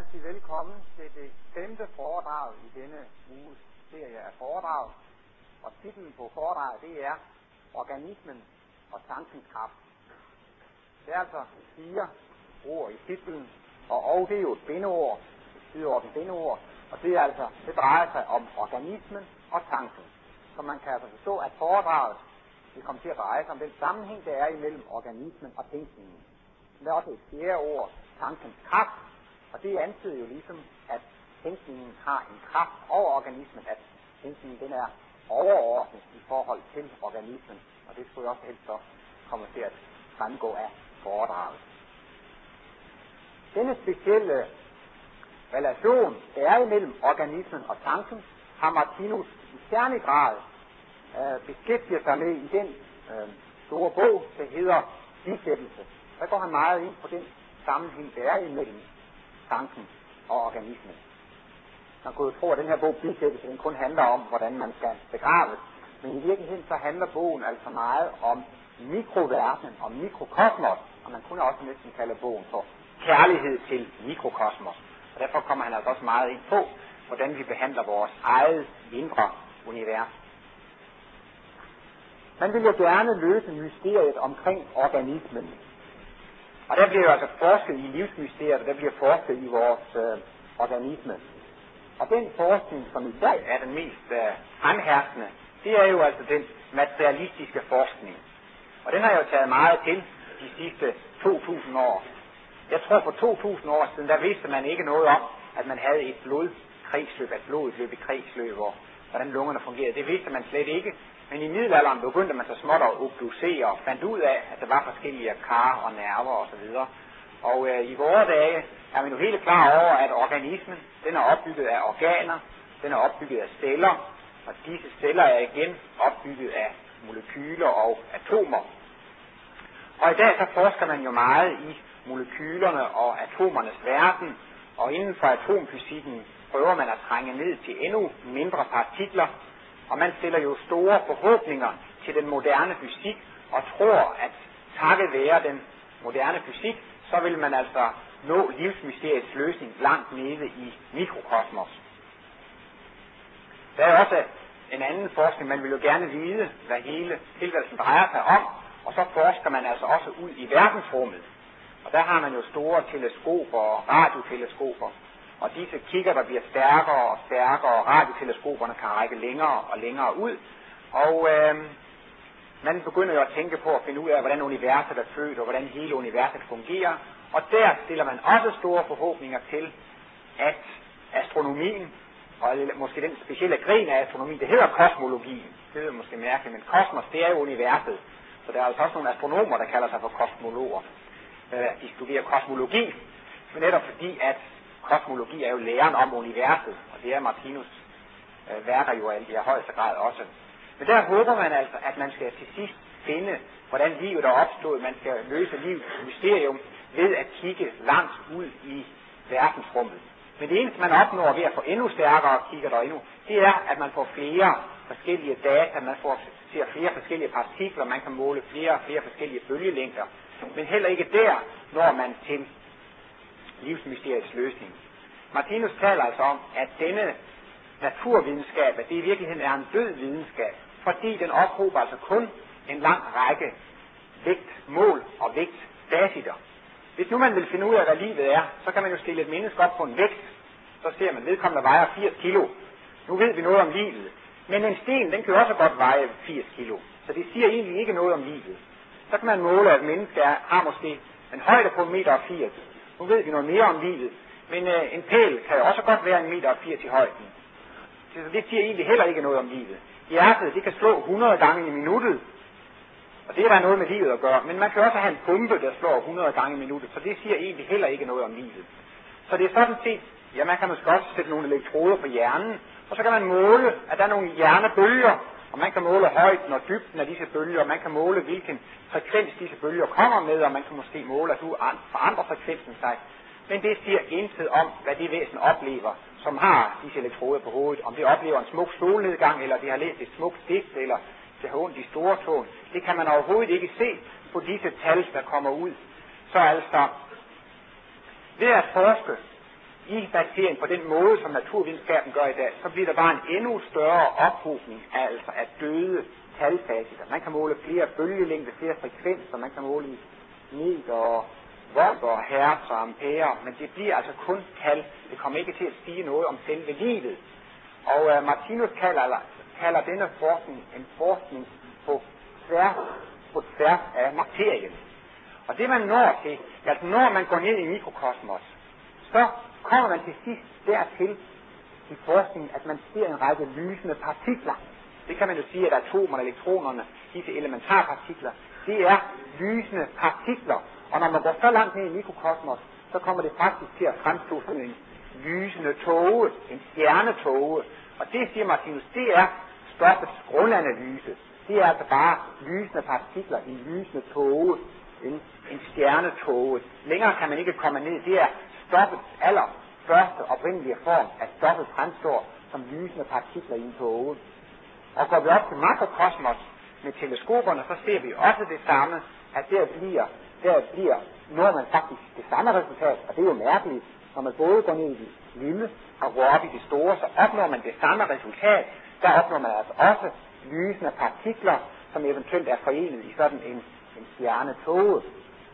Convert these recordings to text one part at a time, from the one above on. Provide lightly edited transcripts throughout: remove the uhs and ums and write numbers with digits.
gerne sige velkommen til det 5. foredrag i denne uges serie af foredrag. Og titlen på foredraget, det er Organismen og tankens kraft. Det er altså 4 ord i titlen, og det er jo et bindeord, sideorden bindeord, og det drejer sig om organismen og tanken. Så man kan altså forstå, at foredraget vil komme til at dreje sig om den sammenhæng, der er imellem organismen og tænkningen. Men der er også et 4. ord, tankens kraft, og det antyder jo ligesom, at tænkningen har en kraft over organismen, at tænkningen den er overordnet i forhold til organismen, og det skulle jo også helst så komme til at fremgå af foredraget. Denne specielle relation, der er imellem organismen og tanken, har Martinus i særlig grad beskæftiget sig med i den store bog, der hedder Bisættelse. Der går han meget ind på den sammenhæng, der er imellem tanken og organismen. Man kunne jo tro, at den her bog Bisættelse, den kun handler om, hvordan man skal begraves. Men i virkeligheden så handler bogen altså meget om mikroverdenen, om mikrokosmos, og man kunne også næsten kalde bogen for kærlighed til mikrokosmos. Og derfor kommer han altså også meget ind på, hvordan vi behandler vores eget indre univers. Man vil jo gerne løse mysteriet omkring organismen. Og der bliver jo altså forsket i livsmysteriet, og der bliver forsket i vores organisme. Og den forskning, som i dag er den mest fremherskende, det er jo altså den materialistiske forskning. Og den har jo taget meget til de sidste 2000 år. Jeg tror for 2000 år siden, der vidste man ikke noget om, at man havde et blodkredsløb, at blodet løb i kredsløb, og hvordan lungerne fungerede. Det vidste man slet ikke. Men i middelalderen begyndte man så småt at obducere og fandt ud af, at der var forskellige kar og nerver osv. Og i vore dage er man jo helt klar over, at organismen, den er opbygget af organer, den er opbygget af celler, og disse celler er igen opbygget af molekyler og atomer. Og i dag så forsker man jo meget i molekylerne og atomernes verden, og inden for atomfysikken prøver man at trænge ned til endnu mindre partikler, og man stiller jo store forhåbninger til den moderne fysik, og tror, at takket være den moderne fysik, så vil man altså nå livsmysteriets løsning langt nede i mikrokosmos. Der er også en anden forskning, man vil jo gerne vide, hvad hele tilværelsen drejer sig om, og så forsker man altså også ud i verdensrummet. Og der har man jo store teleskoper og radioteleskoper, og disse kigger, der bliver stærkere og stærkere, og radioteleskoperne kan række længere og længere ud. Og man begynder jo at tænke på at finde ud af, hvordan universet er født, og hvordan hele universet fungerer. Og der stiller man også store forhåbninger til, at astronomien, og måske den specielle gren af astronomien, det hedder kosmologien. Det er måske mærkeligt, men kosmos, det er jo universet. Så der er altså også nogle astronomer, der kalder sig for kosmologer. De studerer kosmologi, men netop fordi, at kosmologi er jo læren om universet, og det er Martinus værker jo i højeste grad også. Men der håber man altså, at man skal til sidst finde, hvordan livet er opstået. Man skal løse livets mysterium ved at kigge langt ud i verdensrummet. Men det eneste, man opnår ved at få endnu stærkere kigger endnu, det er, at man får flere forskellige data, man ser flere forskellige partikler, man kan måle flere og flere forskellige bølgelængder. Men heller ikke der når man til livsmysteriets løsning. Martinus taler altså om, at denne naturvidenskab, at det i virkeligheden er en død videnskab, fordi den ophober altså kun en lang række vægtmål og vægtfacitter. Hvis nu man vil finde ud af, hvad livet er, så kan man jo stille et menneske op på en vægt, så ser man, vedkommende vejer 80 kilo. Nu ved vi noget om livet. Men en sten, den kan jo også godt veje 80 kilo. Så det siger egentlig ikke noget om livet. Så kan man måle, at et menneske har måske en højde på 1,80 meter. Nu ved vi noget mere om livet. Men en pæl kan jo også godt være 1,80 meter i højden. Så det siger egentlig heller ikke noget om livet. Hjertet, det kan slå 100 gange i minuttet. Og det er der noget med livet at gøre. Men man kan også have en pumpe, der slår 100 gange i minuttet. Så det siger egentlig heller ikke noget om livet. Så det er sådan set, ja, man kan måske også sætte nogle elektroder på hjernen. Og så kan man måle, at der er nogle hjernebølger. Og man kan måle højden og dybden af disse bølger. Og man kan måle, hvilken frekvens disse bølger kommer med. Og man kan måske måle, at du forandrer frekvensen sig. Men det siger intet om, hvad det væsen oplever, som har disse elektroder på hovedet. Om det oplever en smuk solnedgang, eller det har læst et smukt digt, eller det har ondt i stortåen. Det kan man overhovedet ikke se på disse tal, der kommer ud. Så altså, ved at forske i bakterien på den måde, som naturvidenskaben gør i dag, så bliver der bare en endnu større ophobning af døde talpartikler. Man kan måle flere bølgelængder, flere frekvenser, man kan måle i meter og volt og hertz og ampere, men det bliver altså kun tal. Det kommer ikke til at sige noget om selve livet. Og Martinus kalder denne forskning en forskning på tværs af materien. Og det man når til, altså når man går ned i mikrokosmos, så kommer man til sidst dertil i forskningen, at man ser en række lysende partikler. Det kan man jo sige, at atomerne, elektronerne, disse elementarpartikler, det er lysende partikler. Og når man går så langt ned i mikrokosmos, så kommer det faktisk til at fremstå som en lysende tåge, en stjernetåge. Og det, siger Martinus, det er stoffets grundanalyse. Det er altså bare lysende partikler, en lysende tåge, en stjernetåge. Længere kan man ikke komme ned. Det er stoffets allerførste oprindelige form, at stoffet fremstår som lysende partikler i en tåge. Og går vi op til makrokosmos med teleskoperne, så ser vi også det samme, at der bliver når man faktisk det samme resultat, og det er jo mærkeligt, når man både går ned i det lille og går op i det store, så opnår man det samme resultat. Der opnår man altså også lysende partikler, som eventuelt er forenet i sådan en stjernetåge.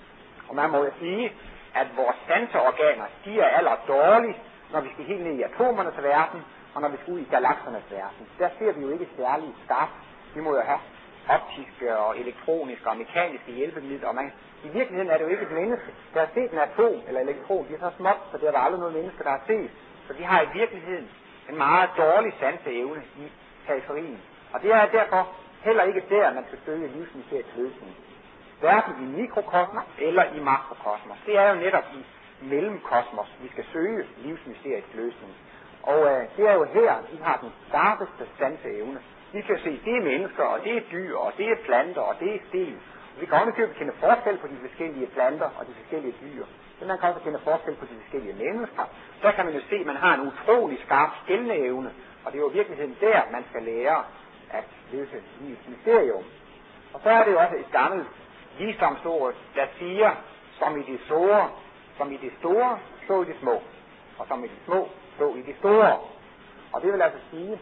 Og man må jo sige, at vores sanseorganer, de er allerdårligst, når vi skal helt ned i atomernes verden, og når vi skal ud i galaksernes verden. Der ser vi jo ikke særlig skarpt. Vi må jo have optiske og elektroniske og mekaniske hjælpemidler. I virkeligheden er det jo ikke et menneske, der har set en atom eller elektron. De er så småt, så det er der aldrig noget menneske, der har set. Så de har i virkeligheden en meget dårlig sanseevne i periferien. Og det er derfor heller ikke der, man skal søge livsmysteriets løsning. Hverken i mikrokosmos eller i makrokosmos. Det er jo netop i mellemkosmos, vi skal søge livsmysteriets løsning. Og det er jo her, vi har den skarpeste sanseevne. Vi kan se, det er mennesker, og det er dyr, og det er planter, og det er sten. Vi kan også kende forskel på de forskellige planter og de forskellige dyr. Men man kan også kende forskel på de forskellige mennesker. Så kan man jo se, at man har en utrolig skarp skelneevne, og det er jo i virkeligheden der, man skal lære at løse livets mysterium. Og så er det jo også et gammelt visdomsord, der siger, som i det store, så i det små, og som i det små, så i det store. Og det vil altså sige,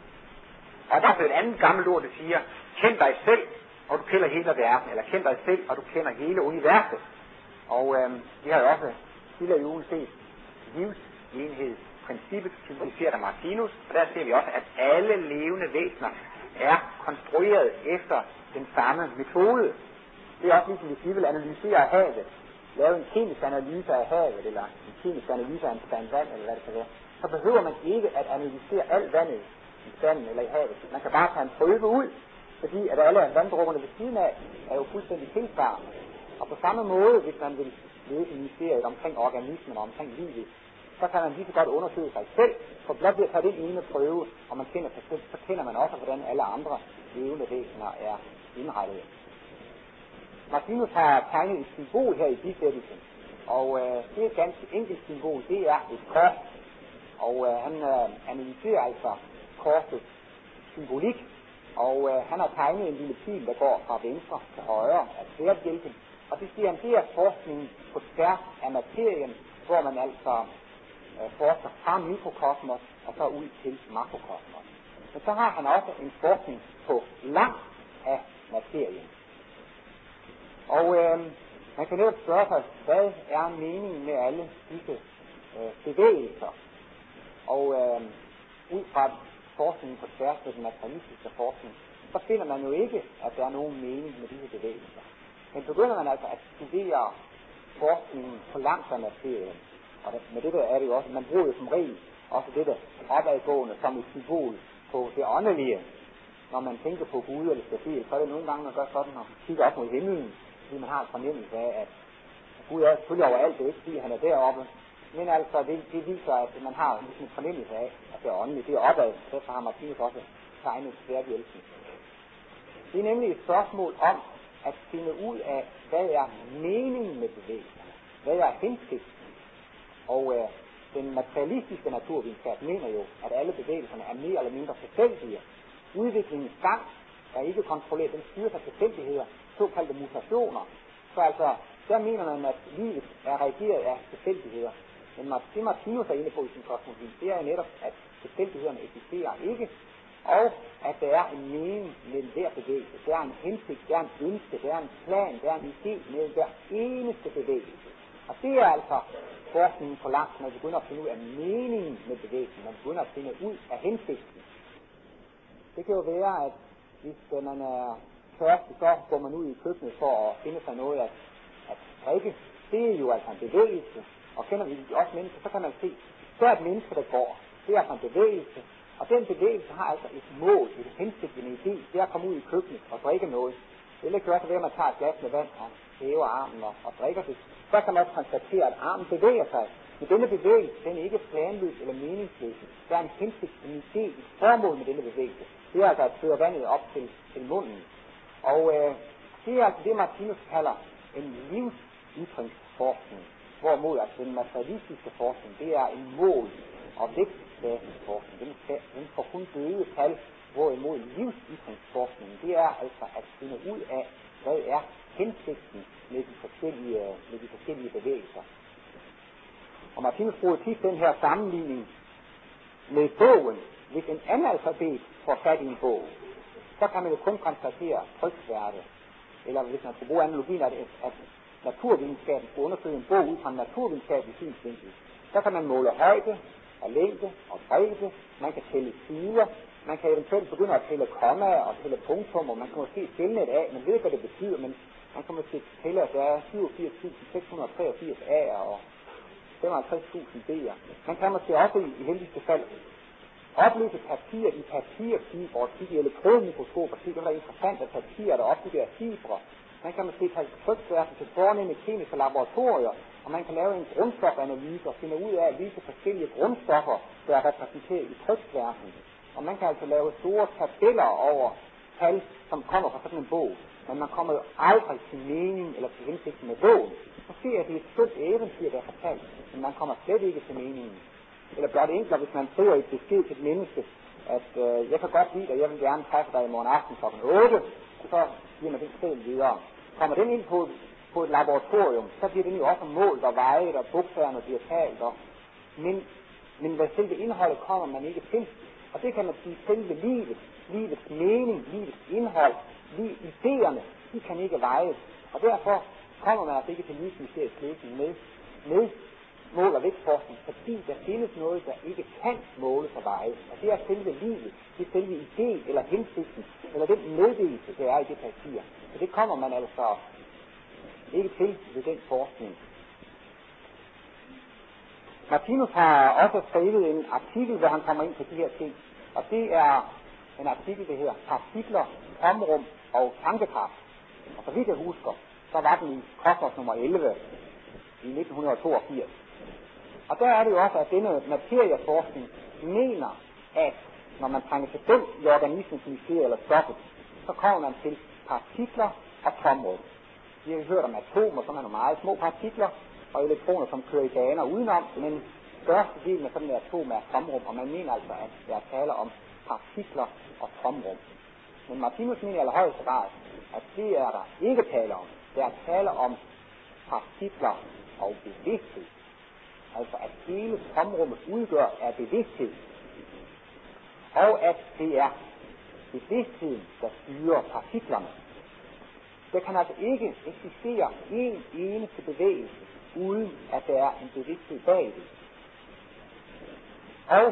og der er et andet gammelt ord, der siger, kend dig selv, og du kender hele verden, eller kend dig selv, og du kender hele universet. Og vi har jo også tidligere i ugen set livsenhedsprincippet, symboliseret af Martinus, og der ser vi også, at alle levende væsener er konstrueret efter den samme metode. Det er også ligesom, hvis vi vil analysere havet, lave en kemisk analyse af havet, eller en kemisk analyse af en spand vand, eller hvad det kan være, så behøver man ikke at analysere alt vandet i spanden eller i havet. Man kan bare tage en prøve ud, fordi at alle vanddråberne ved siden af er jo fuldstændig tilsvarende. Og på samme måde, hvis man vil løse mysteriet omkring organismen og omkring livet, så kan man lige så godt undersøge sig selv, for blot ved at tage den ene prøve, og man kender sig selv, så kender man også, hvordan alle andre levende væsener er indrettet. Martinus har tegnet et symbol her i bisættelsen, og det er et ganske enkelt symbol, det er et kors, og han analyserer altså korsets symbolik, og han har tegnet en lille pil, der går fra venstre til højre af sværdsbjælken, og det siger han, det er forskning på tværs af materien, hvor man altså forsker fra mikrokosmos og så ud til makrokosmos. Men så har han også en forskning på langt af materien. Og man kan netop spørge sig, hvad er meningen med alle disse bevægelser? Og ud fra forskningen på tværs af den materialistiske forskning, så finder man jo ikke, at der er nogen mening med disse bevægelser. Men begynder man altså at studere forskningen på langt af materien, og med det der er det jo også, man bruger jo som regel også det der opadgående som et symbol på det åndelige. Når man tænker på Gud eller stabil, så er det nogle gange, man gør sådan, og kigger op mod himlen, fordi man har en fornemmelse af, at Gud er selvfølgelig overalt, det er ikke fordi han er deroppe, men altså det viser, at man har en fornemmelse af, at det er åndeligt, det er opad, derfor har Martinus også tegnet sværdsbjælken. Det er nemlig et spørgsmål om at finde ud af, hvad er meningen med bevægelserne, hvad er hensigten. Og den materialistiske naturvidenskab mener jo, at alle bevægelserne er mere eller mindre tilfældige. Udviklingens gang er ikke kontrolleret, den styrer sig tilfældigheder, såkaldte mutationer. Så altså, der mener man, at livet er reageret af tilfældigheder. Men det Martinus er inde på i sin kosmologi, det er jo netop, at tilfældighederne eksisterer ikke, og at der er en mening med hver bevægelse. Der er en hensigt, der er en ønske, der er en plan, der er en idé med hver eneste bevægelse. Og det er altså forskningen for langt, når man begynder at finde ud af meningen med bevægelsen, man begynder at finde ud af hensigten. Det kan jo være, at hvis man er tørstig, så går man ud i køkkenet for at finde sig noget at drikke. Det er jo altså en bevægelse, og kender vi også mennesker, så kan man se, så er et menneske, der går. Det er altså en bevægelse, og den bevægelse har altså et mål, et hensigt, en idé, det er at komme ud i køkkenet og drikke noget. Eller kan også være, at man tager et glas med vand og hæver armen og drikker det. Så kan man også konstatere, at armen bevæger sig. Men denne bevægelse, den er ikke planløs eller meningsløs. Der er en hensigt, en idé, et formål med denne bevægelse. Det er altså at føre vandet op til munden. Og det er altså det, Martinus kalder en livsytringsforskning. Hvorimod altså den materialistiske forskning, det er en mål- og vækstfasensforskning. Den får kun døde tal, hvorimod livsytringsforskningen, det er altså at finde ud af, hvad er hensigten med de forskellige bevægelser. Og Martinus bruger tit den her sammenligning med bogen. Hvis en analfabet får fat i en bog, så kan man jo kun konstatere tryksværte. Eller hvis man skulle bruge analogien, at naturvidenskaben skulle undersøge en bog ud fra en naturvidenskabelig synsvinkel, så kan man måle højde og længde og bredde, man kan tælle sider, man kan eventuelt begynde at tælle kommaer og tælle punktummer, man kan måske tælle et af, man ved ikke, hvad det betyder, men man kan måske tælle, at der er 87.683 A'er og 55.000 B'er. Man kan måske også i heldigste fald opløse papir i papirfibre og kigge i elektronmikroskop og kigge, det er interessant, at papir der opbygger af fibre. Man kan måske tage tryksværten til fornemme kemiske laboratorier, og man kan lave en grundstofanalyse og finde ud af, hvilke forskellige grundstoffer, der er repræsenteret i tryksværten. Og man kan altså lave store tabeller over tal, som kommer fra sådan en bog. Men man kommer jo aldrig til mening eller til hensigten med bogen. Måske er det et skønt eventyr, der er fortalt, men man kommer slet ikke til meningen. Eller gør det enklere, hvis man skriver et besked til et menneske, at jeg kan godt lide dig, jeg vil gerne træffe dig i morgen aften kl. 8, og så giver man den besked videre. Kommer den ind på et laboratorium, så bliver den jo også målt og vejet, og bogstaverne bliver talt, men hvad selve indholdet kommer man ikke til. Og det kan man sige, selve livets mening, livets indhold, idéerne, de kan ikke vejes. Og derfor kommer man altså ikke til livsmysteriets løsning med mål- og vægtforskning, fordi der findes noget, der ikke kan måles og vejes. Og det er selve livet, det er selve idé eller hensigten, eller den meddelelse, der er i det papir. Så det kommer man altså ikke til ved den forskning. Martinus har også skrevet en artikel, hvor han kommer ind på de her ting. Og det er en artikel, der hedder Partikler, Tomrum og Tankekraft. Og så vidt jeg husker, så var den i Kosmos nummer 11 i 1982. Og der er det jo også, at denne materieforskning mener, at når man trænger til den i organismens mysterie eller stoffet, så kommer man til partikler og tomrum. Vi har hørt om atomer, som er nogle meget små partikler, og elektroner, som kører i baner udenom, men størstedelen af sådan et atom er tomrum, og man mener altså, at der taler om partikler og tomrum. Men Martinus mener i allerhøjeste grad, at det er der ikke tale om. Der taler om partikler og bevidsthed. Altså at hele tomrummet udgør af bevidsthed. Og at det er bevidstheden, der styrer partiklerne. Der kan altså ikke eksistere en eneste bevægelse, uden at der er en bevidsthed bag det. Og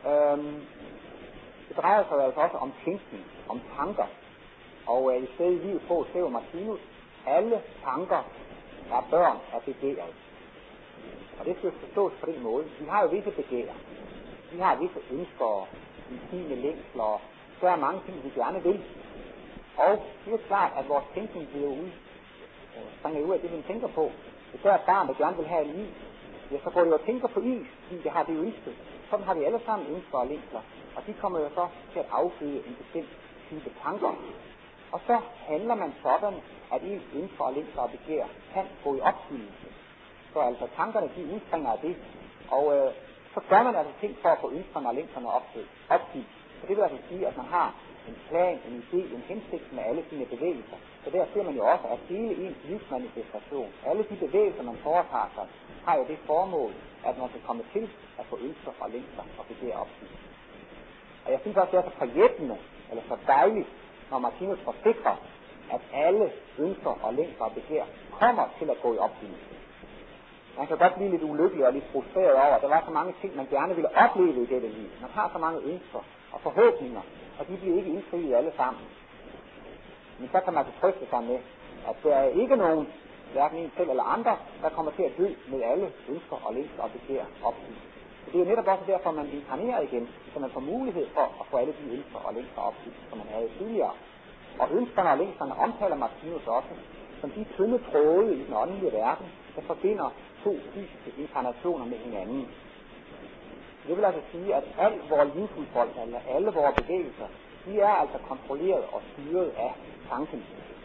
det drejer sig altså også om tænkning, om tanker. Og i stedet i livet på skriver Martinus, alle tanker er børn af begæret. Og det skal forstås på den måde. Vi har jo visse begær. Vi har visse ønsker og intime længsler. Der er mange ting, vi gerne vil. Og det er klart, at vores tænkning bliver springer ud af det, vi tænker på. Hvis der er et barn, der gerne vil have en is, ja, så går det jo og tænker på is, fordi det har det ønsket. Sådan har vi alle sammen ønsker og længsler. Og de kommer jo så til at afføde en bestemt type tanker. Og så handler man sådan, at ens ønsker og længsler og begær kan gå i opfyldelse. Så altså tankerne, de udspringer af det. Og så gør man altså ting for at få ønskerne og længsterne opfyldt. Så det vil altså sige, at man har en plan, en idé, en hensigt med alle sine bevægelser. Så der ser man jo også, at hele ens livsmanifestation, alle de bevægelser, man foretager sig, har jo det formål, at man skal komme til at få ønsker og længsler og begære opfyldt. Og jeg synes også, det er så forjættende, eller så dejligt, når Martinus forsikrer, at alle ønsker og længsler og begær kommer til at gå i opfyldelse. Man kan godt blive lidt ulykkelig og lidt frustreret over, at der var så mange ting, man gerne ville opleve i dette liv. Man har så mange ønsker og forhåbninger, og de bliver ikke indfriet alle sammen. Men så kan man trøste sig med, at der er ikke nogen, hverken en selv eller andre, der kommer til at dø med alle ønsker og længsler og begær opfyldt. Så det er jo netop også derfor, man inkarnerer igen, så man får mulighed for at få alle de ønsker og længsler opfyldt, som man havde tidligere. Og ønskerne og længslerne omtaler Martinus også som de tynde tråde i den åndelige verden, der forbinder to fysiske inkarnationer med hinanden. Det vil altså sige, at al vores livsudfoldelse, eller alle vores bevægelser, de er altså kontrolleret og styret af tanken.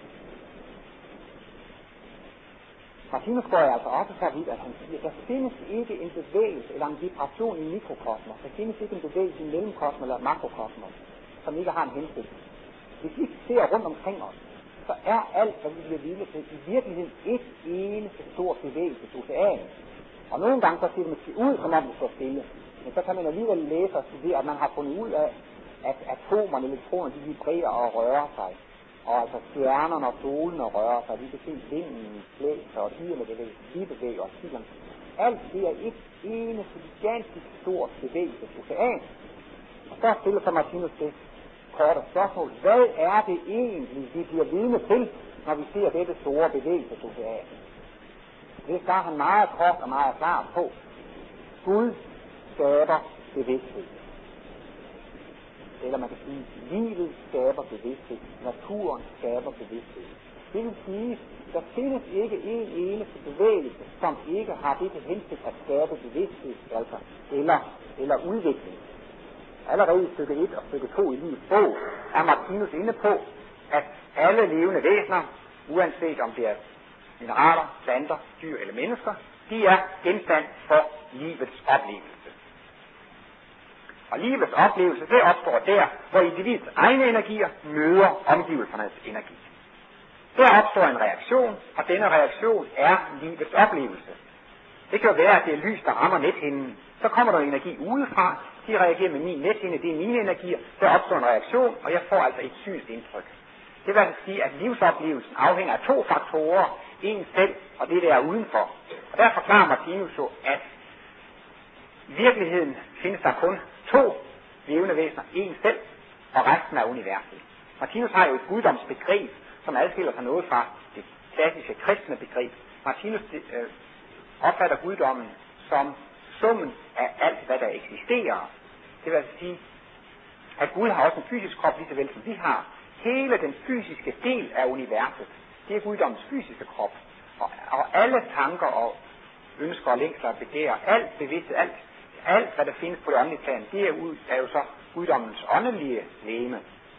Martinus går altså også så vidt, at han siger, at der findes ikke en bevægelse eller en vibration i mikrokosmos. Der findes ikke en bevægelse i mellemkosmos eller makrokosmos, som ikke har en hensigt. Hvis vi ser rundt omkring os, så er alt, hvad vi bliver vidne til, i virkeligheden et eneste stort bevægelsesocean. Og nogle gange så ser det måske ud, som om det står stille. Men så kan man alligevel læse og studere, at man har fundet ud af, at atomerne, elektronerne, de vibrerer og rører sig. Og altså stjernerne og solene rører sig. Vi kan se vinden, blæser og dyrene bevæger sig. Vi bevæger os. Alt det er et eneste gigantisk stort bevægelsesocean. Og der stiller sig Martinus det korte spørgsmål. Hvad er det egentlig, vi bliver vidne til, når vi ser dette store bevægelsesocean? Det svarer han meget kort og meget klart på. Gud skaber bevidsthed. Eller man kan sige, livet skaber bevidsthed, naturen skaber bevidsthed. Det vil sige, der findes ikke en eneste bevægelse, som ikke har det til hensigt at skabe bevidsthed, altså, eller udvikling. Allerede i stykke 1 og stykke 2 i livets bog er Martinus inde på, at alle levende væsener, uanset om det er mineraler, planter, dyr eller mennesker, de er genstand for livets oplevelse. Og livets oplevelse, det opstår der, hvor individets egne energier møder omgivelsernes energi. Der opstår en reaktion, og denne reaktion er livets oplevelse. Det kan jo være, at det er lys, der rammer nethinden. Så kommer der energi udefra, de reagerer med min nethinde, det er mine energier, der opstår en reaktion, og jeg får altså et synsindtryk. Det vil altså sige, at livsoplevelsen afhænger af 2 faktorer, en selv og det der er udenfor. Og der forklarer Martinus jo, at i virkeligheden findes der kun 2 levende væsener, en selv og resten af universet. Martinus har jo et guddomsbegreb, som adskiller sig noget fra det klassiske kristne begreb. Martinus opfatter guddommen som summen af alt, hvad der eksisterer. Det vil altså sige, at Gud har også en fysisk krop, lige så vel som vi har. Hele den fysiske del af universet, det er guddommens fysiske krop. Og alle tanker og ønsker og længsler og begærer, alt bevidsthed, alt hvad der findes på det åndelige plan, det er jo så guddommens åndelige legeme.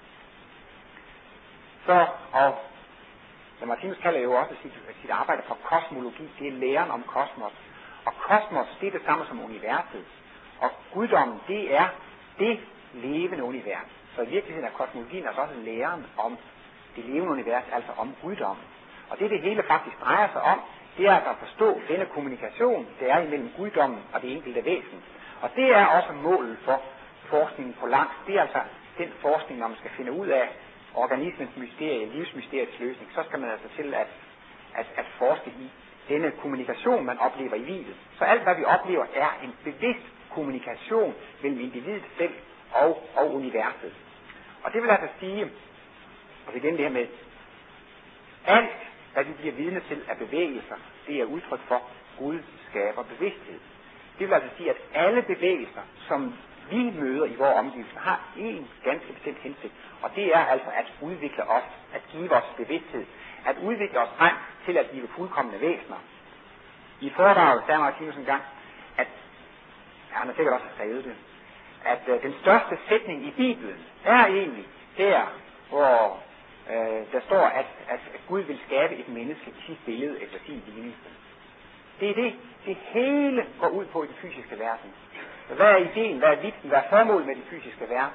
Så, og Martinus kalder jo også sit arbejde for kosmologi, det er læren om kosmos. Og kosmos, det er det samme som universet. Og guddommen, det er det levende univers. Så i virkeligheden er kosmologien altså også læren om det levende univers, altså om guddommen. Og det hele faktisk drejer sig om, det er altså at forstå denne kommunikation, der er imellem guddommen og det enkelte væsen. Og det er også målet for forskningen på langt. Det er altså den forskning, når man skal finde ud af organismens mysterie, livsmysteriets løsning, så skal man altså til at forske i denne kommunikation, man oplever i livet. Så alt, hvad vi oplever, er en bevidst kommunikation mellem individet selv og universet. Og det vil altså sige, og igen det her med, alt, hvad vi bliver vidne til af bevægelser, det er udtryk for, Gud skaber bevidsthed. Det vil altså sige, at alle bevægelser, som vi møder i vores omgivelser, har en ganske bestemt hensigt, og det er altså at udvikle os, at give os bevidsthed, at udvikle os frem til at blive fuldkomne væsener. I foredraget sagde Martinus en gang, at, han har sikkert også skrevet det, at den største sætning i Bibelen er egentlig der, hvor der står, at Gud vil skabe et menneske i sit billede efter sin lignelse. Det er det hele går ud på i den fysiske verden. Hvad er ideen, hvad er vitsen, hvad er formålet med den fysiske verden?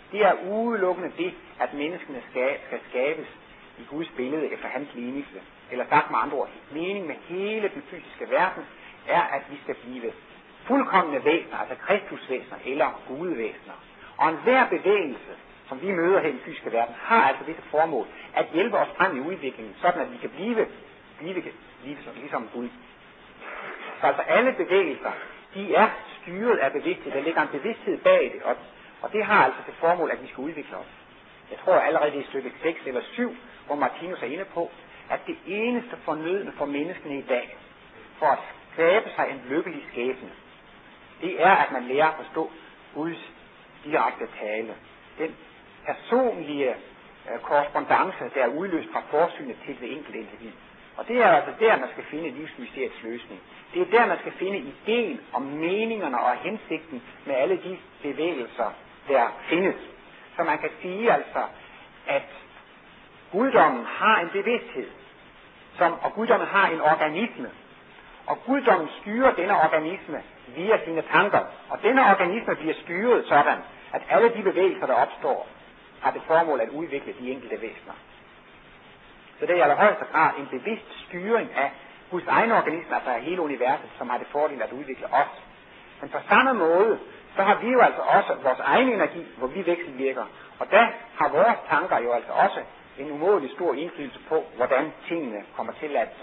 det er udelukkende det, at menneskene skal skabes i Guds billede efter hans lignelse. Eller sagt med andre ord, meningen med hele den fysiske verden er, at vi skal blive fuldkomne væsener, altså kristusvæsener eller gudevæsener. Og enhver bevægelse, som vi møder her i den fysiske verden, har altså dette formål at hjælpe os frem i udviklingen, sådan at vi kan blive ligesom Gud. Så altså alle bevægelser, de er styret af bevidsthed. Der ligger en bevidsthed bag det, og det har altså til formål, at vi skal udvikle os. Jeg tror allerede i stykke 6 eller 7, hvor Martinus er inde på, at det eneste fornødne for menneskene i dag, for at skabe sig en lykkelig skæbne, det er, at man lærer at forstå Guds direkte tale. Den personlige korrespondance, der er udløst fra forsynet til det enkelte individ. Og det er altså der, man skal finde livsmysteriets løsning. Det er der, man skal finde ideen om meningerne og hensigten med alle de bevægelser, der findes. Så man kan sige altså, at guddommen har en bevidsthed, og guddommen har en organisme. Og guddommen styrer denne organisme via sine tanker. Og denne organisme bliver styret sådan, at alle de bevægelser, der opstår, har det formål at udvikle de enkelte væsener. Så det er i allerhøjeste grad en bevidst styring af Guds egen organisme, altså af hele universet, som har det fordel at udvikle os. Men på samme måde, så har vi jo altså også vores egen energi, hvor vi vekselvirker. Og der har vores tanker jo altså også en umådelig stor indflydelse på, hvordan tingene kommer til at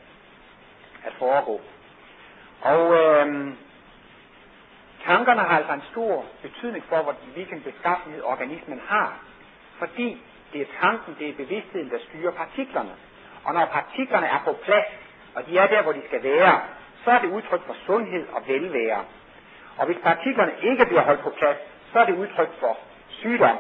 foregå. Og tankerne har altså en stor betydning for, hvilken beskaffenhed organismen har. Fordi det er tanken, det er bevidstheden, der styrer partiklerne. Og når partiklerne er på plads, og de er der, hvor de skal være, så er det udtryk for sundhed og velvære. Og hvis partiklerne ikke bliver holdt på plads, så er det udtryk for sygdom.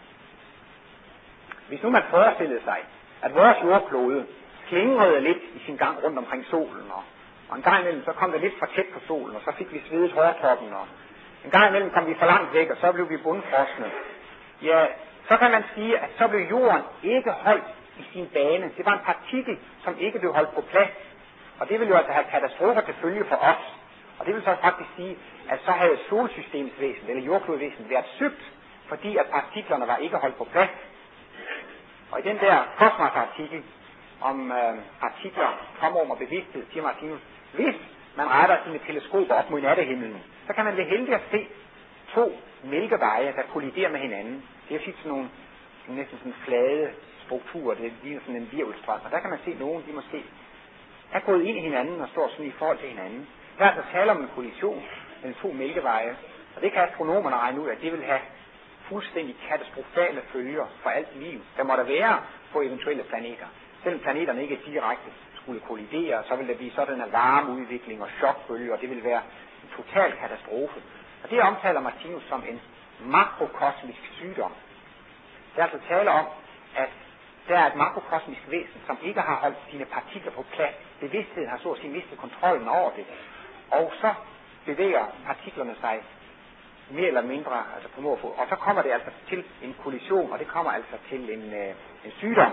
Hvis nu man forestillede sig, at vores jordklode slingrede lidt i sin gang rundt omkring solen, og en gang imellem så kom det lidt for tæt på solen, og så fik vi svedet hårtoppen, og en gang imellem kom vi for langt væk, og så blev vi bundfrosne. Ja, så kan man sige, at så blev jorden ikke holdt i sin bane. Det var en partikel, som ikke blev holdt på plads. Og det ville jo altså have katastrofer til følge for os. Og det vil så faktisk sige, at så havde solsystemets væsen, eller jordklodvæsen, været sygt, fordi at partiklerne var ikke holdt på plads. Og i den der kosmos-artikel om partikler, tomrum og bevidsthed, siger Martinus, hvis man retter sine teleskoper op mod nattehimlen, så kan man være heldig at se 2 mælkeveje, der kolliderer med hinanden. Det er jo sådan nogle næsten sådan flade strukturer, det ligner sådan en virvelstrøm, og der kan man se nogen, de måske er gået ind i hinanden og står sådan i forhold til hinanden. Der er altså tale om en kollision mellem 2 mælkeveje, og det kan astronomerne regne ud, at det vil have fuldstændig katastrofale følger for alt liv, der må der være på eventuelle planeter. Selvom planeterne ikke direkte skulle kollidere, så vil der blive sådan en varmeudvikling og chokbølge, og det vil være en total katastrofe. Og det omtaler Martinus som en makrokosmisk sygdom. Der er altså tale om, at der er et makrokosmisk væsen, som ikke har holdt sine partikler på plads. Bevidstheden har så at sige mistet kontrollen over det. Og så bevæger partiklerne sig mere eller mindre, altså på måfod. Og så kommer det altså til en kollision, og det kommer altså til en sygdom.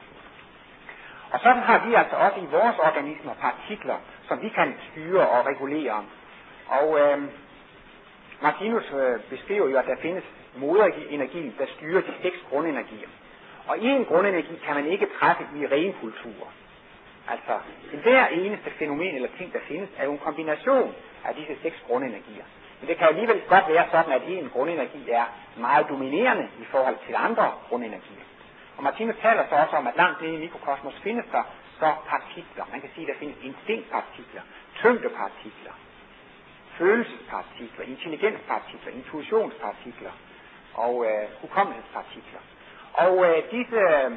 Og sådan har vi altså også i vores organismer partikler, som vi kan styre og regulere. Og Martinus beskriver jo, at der findes moderenergien, der styrer de 6 grundenergier. Og i en grundenergi kan man ikke træffe i ren kultur. Altså, hver eneste fænomen eller ting, der findes, er jo en kombination af disse 6 grundenergier. Men det kan alligevel godt være sådan, at en grundenergi er meget dominerende i forhold til andre grundenergier. Og Martinus taler så også om, at langt nede i mikrokosmos findes der så partikler. Man kan sige, at der findes instinktpartikler, tyngdepartikler, følelsespartikler, intelligenspartikler, intuitionspartikler og hukommelsespartikler. Og disse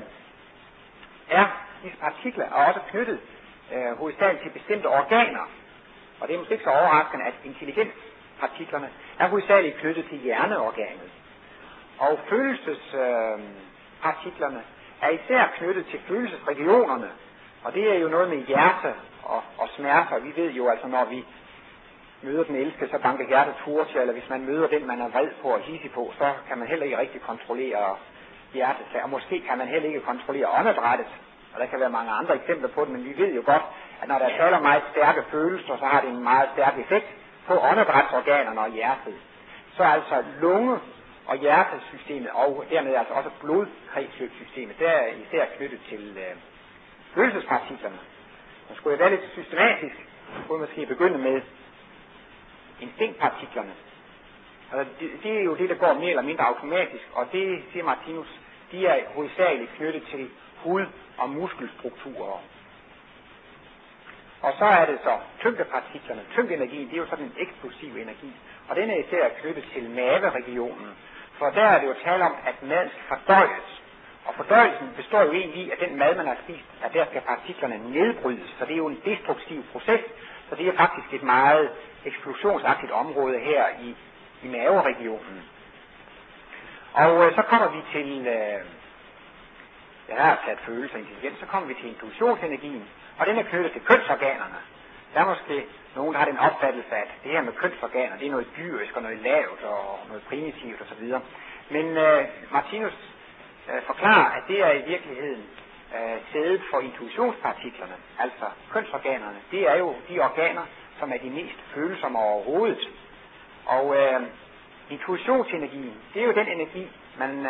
partikler er også knyttet hovedsageligt til bestemte organer. Og det er måske ikke så overraskende, at intelligenspartiklerne er hovedsageligt knyttet til hjerneorganet. Og følelsespartiklerne er især knyttet til følelsesregionerne. Og det er jo noget med hjerte og smerter. Vi ved jo altså, når vi møder den elskede, så banker hjertet hurtigt, eller hvis man møder den, man er vred på og hissig på, så kan man heller ikke rigtig kontrollere hjertet. Og måske kan man heller ikke kontrollere åndedrættet. Og der kan være mange andre eksempler på det, men vi ved jo godt, at når der taler meget stærke følelser, så har det en meget stærk effekt på åndedrætsorganerne og hjertet. Så altså lunge og hjertesystemet, og dermed altså også blodkredsløbssystemet. Det er især knyttet til følelsespartiklerne. Man skulle være lidt systematisk, skulle måske begynde med instinktpartiklerne. Altså, det er jo det, der går mere eller mindre automatisk, og det, siger Martinus, de er hovedsageligt knyttet til hud- og muskelstrukturer. Og så er det så tyngdepartiklerne. Tyngdeenergien, det er jo sådan en eksplosiv energi, og den er især knyttet til maveregionen. For der er det jo tale om, at maden skal fordøjes. Og fordøjelsen består jo egentlig i, at den mad, man har spist, at der skal partiklerne nedbrydes. Så det er jo en destruktiv proces, så det er faktisk et meget eksplosionsagtigt område her i maveregionen. Og så kommer vi til, jeg har sat følelser og intelligens, så kommer vi til intuitionsenergien, og den er knyttet til kønsorganerne. Der er måske nogen, der har den opfattelse, at det her med kønsorganer, det er noget dyrisk og noget lavt og noget primitivt osv. Men Martinus forklarer, at det er i virkeligheden sædet for intuitionspartiklerne, altså kønsorganerne. Det er jo de organer, som er de mest følsomme overhovedet. Og intuitionsenergien, det er jo den energi, man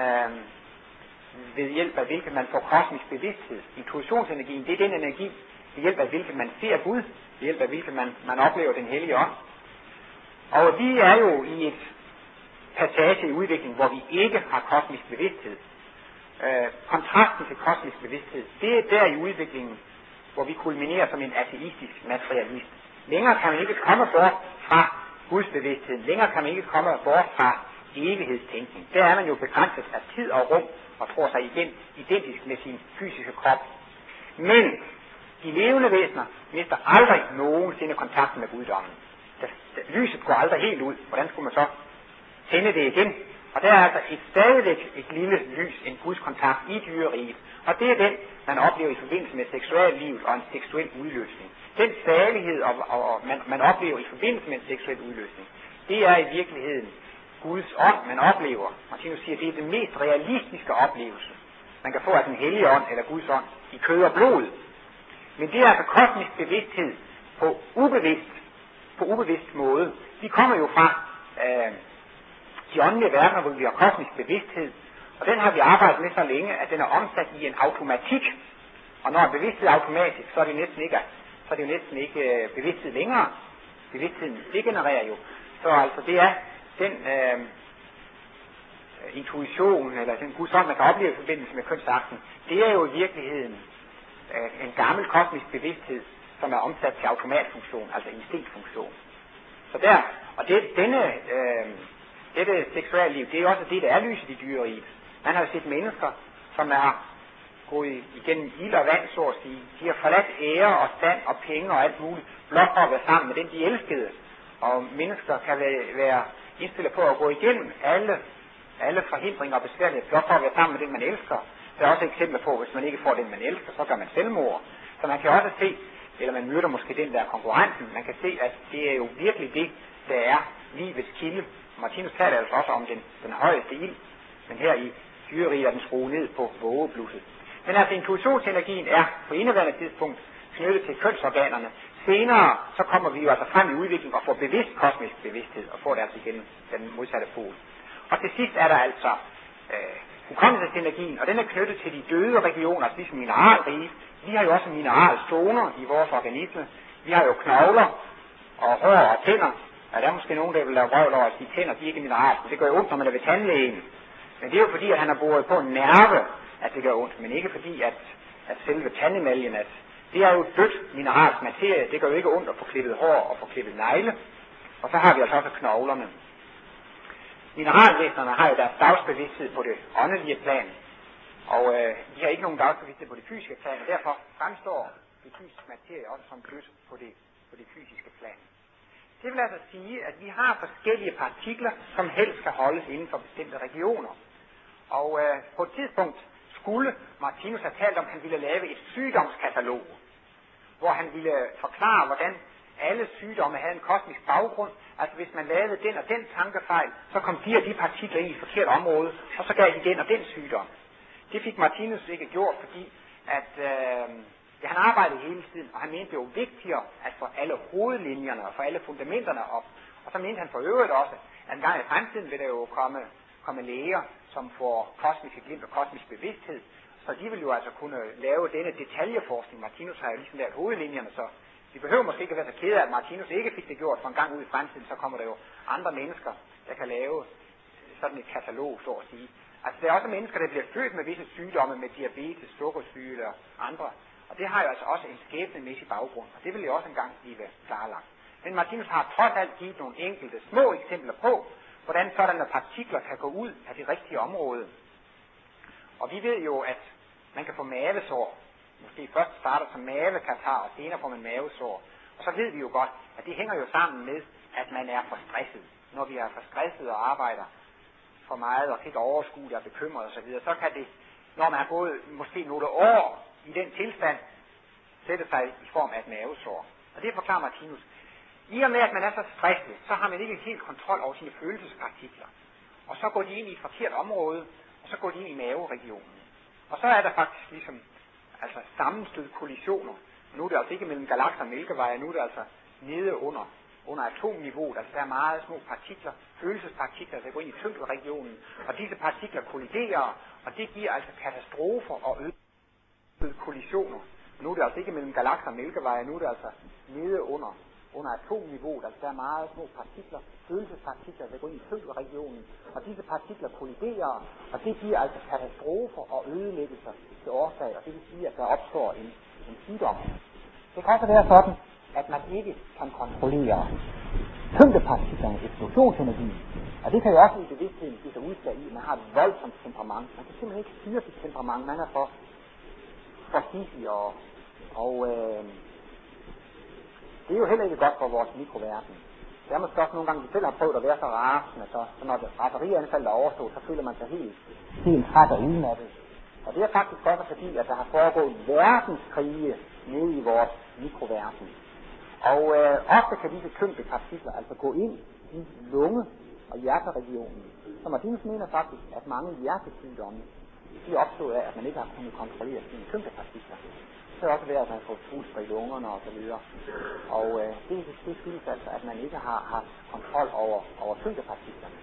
ved hjælp af hvilken man får kosmisk bevidsthed. Intuitionsenergien, det er den energi, ved hjælp af hvilken man ser Gud, ved hjælp af hvilken man oplever den hellige ånd. Og vi er jo i et passage i udviklingen, hvor vi ikke har kosmisk bevidsthed. Kontrasten til kosmisk bevidsthed, det er der i udviklingen, hvor vi kulminerer som en ateistisk materialist. Længere kan man ikke komme bort fra Guds bevidsthed, længere kan man ikke komme bort fra evighedstænkning. Der er man jo begrænset af tid og rum, og tror sig igen identisk med sin fysiske krop. Men de levende væsener mister aldrig nogensinde kontakten med guddommen. Lyset går aldrig helt ud. Hvordan skulle man så tænde det igen? Og der er altså stadigvæk et lille lys, en gudskontakt i dyreriget. Og det er den, man oplever i forbindelse med seksuallivet og en seksuel udløsning. Den salighed, man oplever i forbindelse med en seksuel udløsning, det er i virkeligheden Guds ånd, man oplever. Martinus siger, at det er den mest realistiske oplevelse, man kan få af den hellige ånd eller Guds ånd i kød og blod. Men det er altså kosmisk bevidsthed på ubevidst måde. Vi kommer jo fra de åndelige verdener, hvor vi har kosmisk bevidsthed, og den har vi arbejdet med så længe, at den er omsat i en automatik. Og når bevidsthed er automatisk, så er det jo næsten ikke bevidsthed længere. Bevidstheden degenererer jo. Så altså det er den intuition, eller den Guds ånd, man kan opleve i forbindelse med kønsakten, det er jo i virkeligheden en gammel kosmisk bevidsthed, som er omsat til automatfunktion, altså instinktfunktion. Så der, og dette seksualliv, det er også det, der er lyset i dyreriget. Man har jo set mennesker, som er gået igennem ild og vand, så at sige. De har forladt ære og stand og penge og alt muligt, blot for at være sammen med den, de elskede. Og mennesker kan være indstillet på at gå igennem alle forhindringer og besværligheder, blot for at være sammen med den, man elsker. Der er også eksempler på, hvis man ikke får den, man elsker, så gør man selvmord. Så man kan også se, eller man møder måske den der konkurrenten, man kan se, at det er jo virkelig det, der er livets kilde. Martinus taler altså også om den højeste ild, men her i dyreriget er den skruet ned på vågeblusset. Men altså intuitionsenergien er på indeværende tidspunkt knyttet til kønsorganerne. Senere så kommer vi jo altså frem i udvikling og får bevidst kosmisk bevidsthed, og får det altså igen den modsatte pol. Og til sidst er der altså hukommelsesenergien, og den er knyttet til de døde regioner, ligesom mineralrige. Vi har jo også mineralzoner i vores organisme. Vi har jo knogler og hår og tænder. Ja, der er måske nogen, der vil lave røvl over at sige, tænder, de er ikke mineral. Det gør jo ondt, når man er ved tandlægen. Men det er jo fordi, at han har boret på en nerve, at det gør ondt. Men ikke fordi, at selve tandemaljen, at det er jo dødt mineralsk materie. Det gør jo ikke ondt at få klippet hår og få klippet negle. Og så har vi altså også knoglerne. Mineralvæsenerne har jo deres dagsbevidsthed på det åndelige plan. Og de har ikke nogen dagsbevidsthed på det fysiske plan. Og derfor fremstår det fysiske materie også som dødt på det fysiske plan. Det vil altså sige, at vi har forskellige partikler, som helst skal holdes inden for bestemte regioner. Og på et tidspunkt skulle Martinus have talt om, at han ville lave et sygdomskatalog, hvor han ville forklare, hvordan alle sygdomme havde en kosmisk baggrund. Altså hvis man lavede den og den tankefejl, så kom de og de partikler ind i et forkert område, og så gav de den og den sygdom. Det fik Martinus ikke gjort, fordi at han arbejdede hele tiden, og han mente det var vigtigere at få alle hovedlinjerne og få alle fundamenterne op. Og så mente han for øvrigt også, at en gang i fremtiden vil der jo komme komme læger, som får kosmiske glimt og kosmisk bevidsthed, så de vil jo altså kunne lave denne detaljeforskning. Martinus har jo ligesom lavet hovedlinjerne, så vi behøver måske ikke være så kede af, at Martinus ikke fik det gjort, for en gang ud i fremtiden, så kommer der jo andre mennesker, der kan lave sådan et katalog, så at sige. Altså der er også mennesker, der bliver født med visse sygdomme, med diabetes, sukkersyge eller andre, og det har jo altså også en skæbnemæssig baggrund, og det vil jo også engang blive klarlagt. Men Martinus har trods alt givet nogle enkelte små eksempler på, hvordan sådanne partikler kan gå ud af det rigtige område. Og vi ved jo, at man kan få mavesår. Måske først starter som mavekatarr, og senere får man mavesår. Og så ved vi jo godt, at det hænger jo sammen med, at man er for stresset. Når vi er for stresset og arbejder for meget og ikke overskue og bekymret osv., så kan det, når man har gået måske nogle år i den tilstand, sætte sig i form af et mavesår. Og det forklarer Martinus. I og med, at man er så stresset, så har man ikke helt kontrol over sine følelsespartikler. Og så går de ind i et forkert område, og så går de ind i maveregionen. Og så er der faktisk ligesom sammenstød kollisioner. Nu er det altså ikke mellem galakser og mælkeveje, nu er det altså nede under atomniveauet. Altså der er meget små partikler, følelsespartikler, der går ind i tyngderegionen, og disse partikler kolliderer, og det giver altså katastrofer og øget kollisioner. Nu er det altså ikke mellem galakser og mælkeveje, nu er det altså nede under atomniveauet, altså der er meget små partikler, følelsespartikler, der går ind i tyngderegionen, og disse partikler kolliderer, og det giver altså katastrofer og ødelæggelser til årsag, og det vil sige, at der opstår en sygdom. Det kan også være sådan, at man ikke kan kontrollere tyngdepartiklernes eksplosionsenergi, og det kan jo også i bevidstheden give sig udslag i, at man har et voldsomt temperament. Man kan simpelthen ikke styre sit temperament, man er for hissig, og det er jo heller ikke godt for vores mikroverden. Det er måske også nogle gange, vi selv har prøvet at være så rasende, så når raserianfaldet er overstået, så føler man sig helt træt og udmattet. Og det er faktisk også fordi, at der har foregået verdenskrige nede i vores mikroverden. Og ofte kan disse tyngdepartikler altså gå ind i lunge- og hjerteregionen. Så Martinus mener faktisk, at mange hjertesygdomme, de opstod af, at man ikke har kunnet kontrollere sine tyngdepartikler. Så er det også ved, at man får fuster i lungerne og så videre. Og det skyldes altså, at man ikke har haft kontrol over tyngdepartiklerne.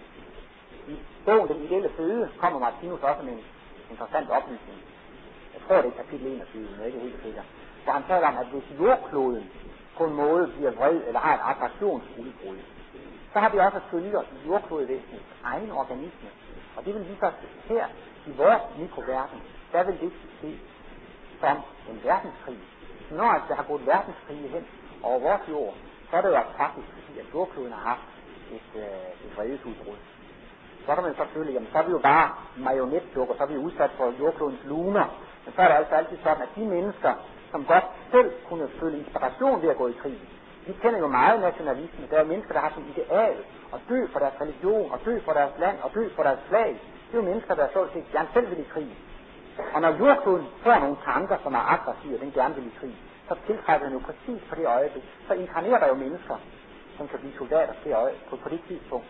I bogen Den ideelle føde kommer Martinus også med en interessant oplysning. Jeg tror, det er kapitel 21, men jeg er ikke helt sikker. Hvor han taler om, at hvis jordkloden på en måde bliver vred eller har et attraktionsudbrud, så har vi også følger i jordklodevæsenets egen organisme. Og det vil vise os her i vores mikroverden, der vil det ske som en verdenskrig. Når der har gået verdenskrig hen over vores jord, så er det jo faktisk fordi, at jordkloden har haft et vredesudbrud. Så kan man så føle, jamen så er vi jo bare marionetdukker, så er vi udsat for jordklodens luner. Men så er det altså altid sådan, at de mennesker, som godt selv kunne føle inspiration ved at gå i krig, de kender jo meget nationalisme. Der er mennesker, der har som ideal at dø for deres religion, og dø for deres land, og dø for deres flag. Det er jo mennesker, der så set gerne selv vil i krig. Og når jordkloden får nogle tanker, som er aggressive, og den gerne vil i krig, så tiltrækker den jo præcis på det øjeblik. Så inkarnerer der jo mennesker, som kan blive soldater på det tidspunkt.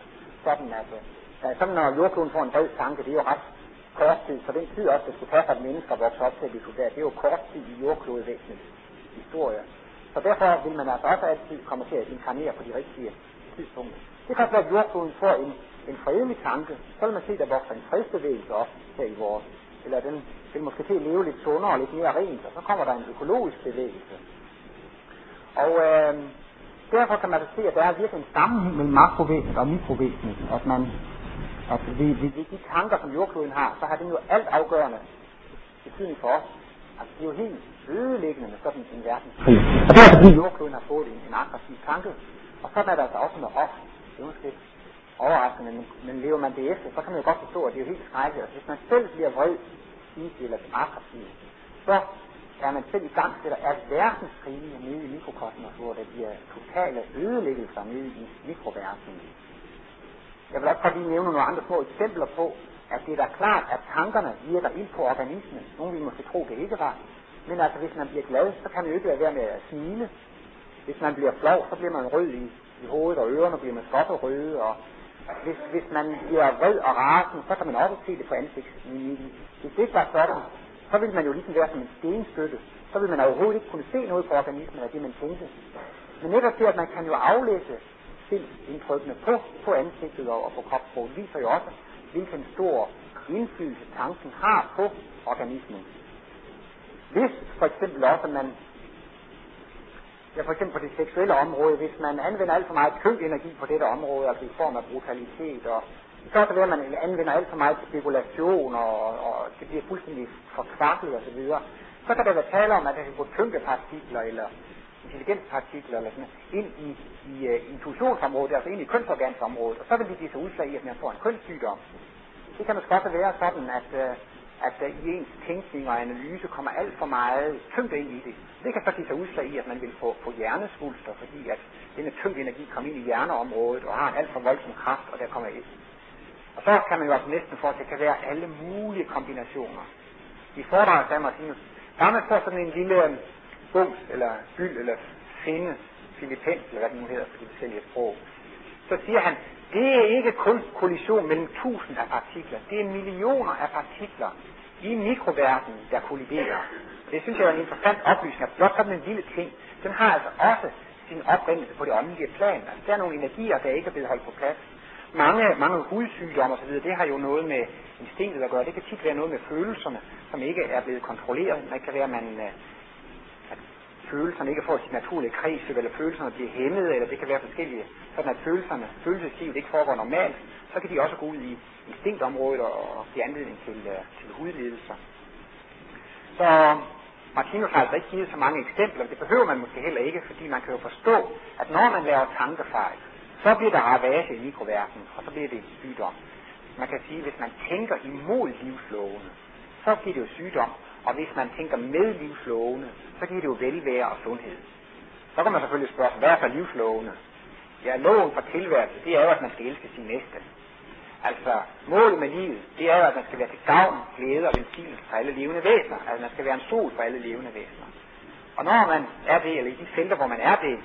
Sådan når jordkloden får en bred tanke, det er jo ret kort tid, så den tid også, det skulle tage for, at mennesker vokser op til at blive soldater, det er jo kort tid i jordklodevæsenets historie. Så derfor vil man altså også altid komme til at inkarnere på de rigtige tidspunkter. Det kan også være, at jordkloden får en fredelig tanke, så vil man se, at der vokser en fredsbevægelse op her i vores, eller den vil måske til at leve lidt sundere og lidt mere rent, og så kommer der en økologisk bevægelse. Og derfor kan man så se, at der er virkelig en sammenhæng mellem makrovæsenet og mikrovæsenet, at ved de tanker, som jordkloden har, så har det jo alt afgørende betydning for os. Altså, det er jo helt ødelæggende med sådan en verdenskrig. Og det er altså, fordi jordkloden har fået en aggressiv tanke, og sådan er der altså også med os. Det er måske overraskende, men lever man det efter, så kan man jo godt forstå, at det er jo helt skrækkeligt. Hvis man selv bliver vred, eller aggressiv, så er man selv i gang til, at er verdenskrige nede i mikrokosmos, hvor der bliver totale ødelæggelser nede i mikroverdenen. Jeg vil også godt lige nævne nogle andre små eksempler på, at det er da klart, at tankerne virker ind på organismen. Nogle vil måske tro, det ikke var. Men altså, hvis man bliver glad, så kan man jo ikke være med at smile. Hvis man bliver flov, så bliver man rød i hovedet, og ørerne bliver man røde. Og hvis man bliver vred og rasende, så kan man også se det på ansigtsmimikken. Hvis det ikke var sådan, så vil man jo ligesom være som en stenstøtte. Så vil man overhovedet ikke kunne se noget på organismen af det, man tænkte. Men netop det, at man kan jo aflæse indtrykkene på ansigtet og på kropssproget, viser jo også, hvilken stor indflydelse tanken har på organismen. Hvis for eksempel også man, for eksempel på det seksuelle område, hvis man anvender alt for meget tyngdenergi på dette område, altså i form af brutalitet, og så kan det være, at man anvender alt for meget spekulation, og det bliver fuldstændig forkvaklet osv., så kan der være tale om, at der kan gå tyngdepartikler eller intelligenspartikler eller sådan ind i intuitionsområdet, altså ind i kønsorgansområdet, og så vil det give sig udslag i, at man får en kønssygdom. Det kan måske også være sådan, at der i ens tænkning og analyse kommer alt for meget tyngde ind i det. Det kan så give sig udslag i, at man vil få hjernesvulster, fordi at denne tyngde energi kommer ind i hjerneområdet og har en alt for voldsom kraft, og der kommer et. Og så kan man jo også næsten få, at det kan være alle mulige kombinationer. I foredraget af Martinus, der har man fået sådan en lille bums, eller byld, eller finde, filippens, eller hvad det nu hedder på de forskellige sprog. Så siger han, det er ikke kun kollision mellem 1000 af partikler, det er millioner af partikler i mikroverdenen, der kolliderer. Det synes jeg er en interessant oplysning, at blot sådan en lille ting, den har altså også sin oprindelse på det åndelige plan. Altså, der er nogle energier, der ikke er blevet holdt på plads. Mange hudsygdomme osv., det har jo noget med instinktet at gøre. Det kan tit være noget med følelserne, som ikke er blevet kontrolleret. Det kan være, at følelserne ikke får sit naturlige kredsløb, eller følelserne bliver hæmmet, eller det kan være forskellige, sådan at følelseslivet ikke foregår normalt. Så kan de også gå ud i instinktområdet og give anledning til hudlidelser. Så Martinus har altså ikke givet så mange eksempler. Det behøver man måske heller ikke, fordi man kan jo forstå, at når man laver tankefejl, så bliver der ravage i mikroverdenen, og så bliver det sygdom. Man kan sige, at hvis man tænker imod livslovene, så giver det jo sygdom. Og hvis man tænker med livslovene, så giver det jo velvære og sundhed. Så kan man selvfølgelig spørge sig, hvad er for livslovene? Ja, loven for tilværelse, det er jo, at man skal elske sin næste. Altså, målet med livet, det er jo, at man skal være til gavn, glæde og velsignelse for alle levende væsener. Altså, man skal være en sol for alle levende væsener. Og når man er det, eller i de felter, hvor man er det,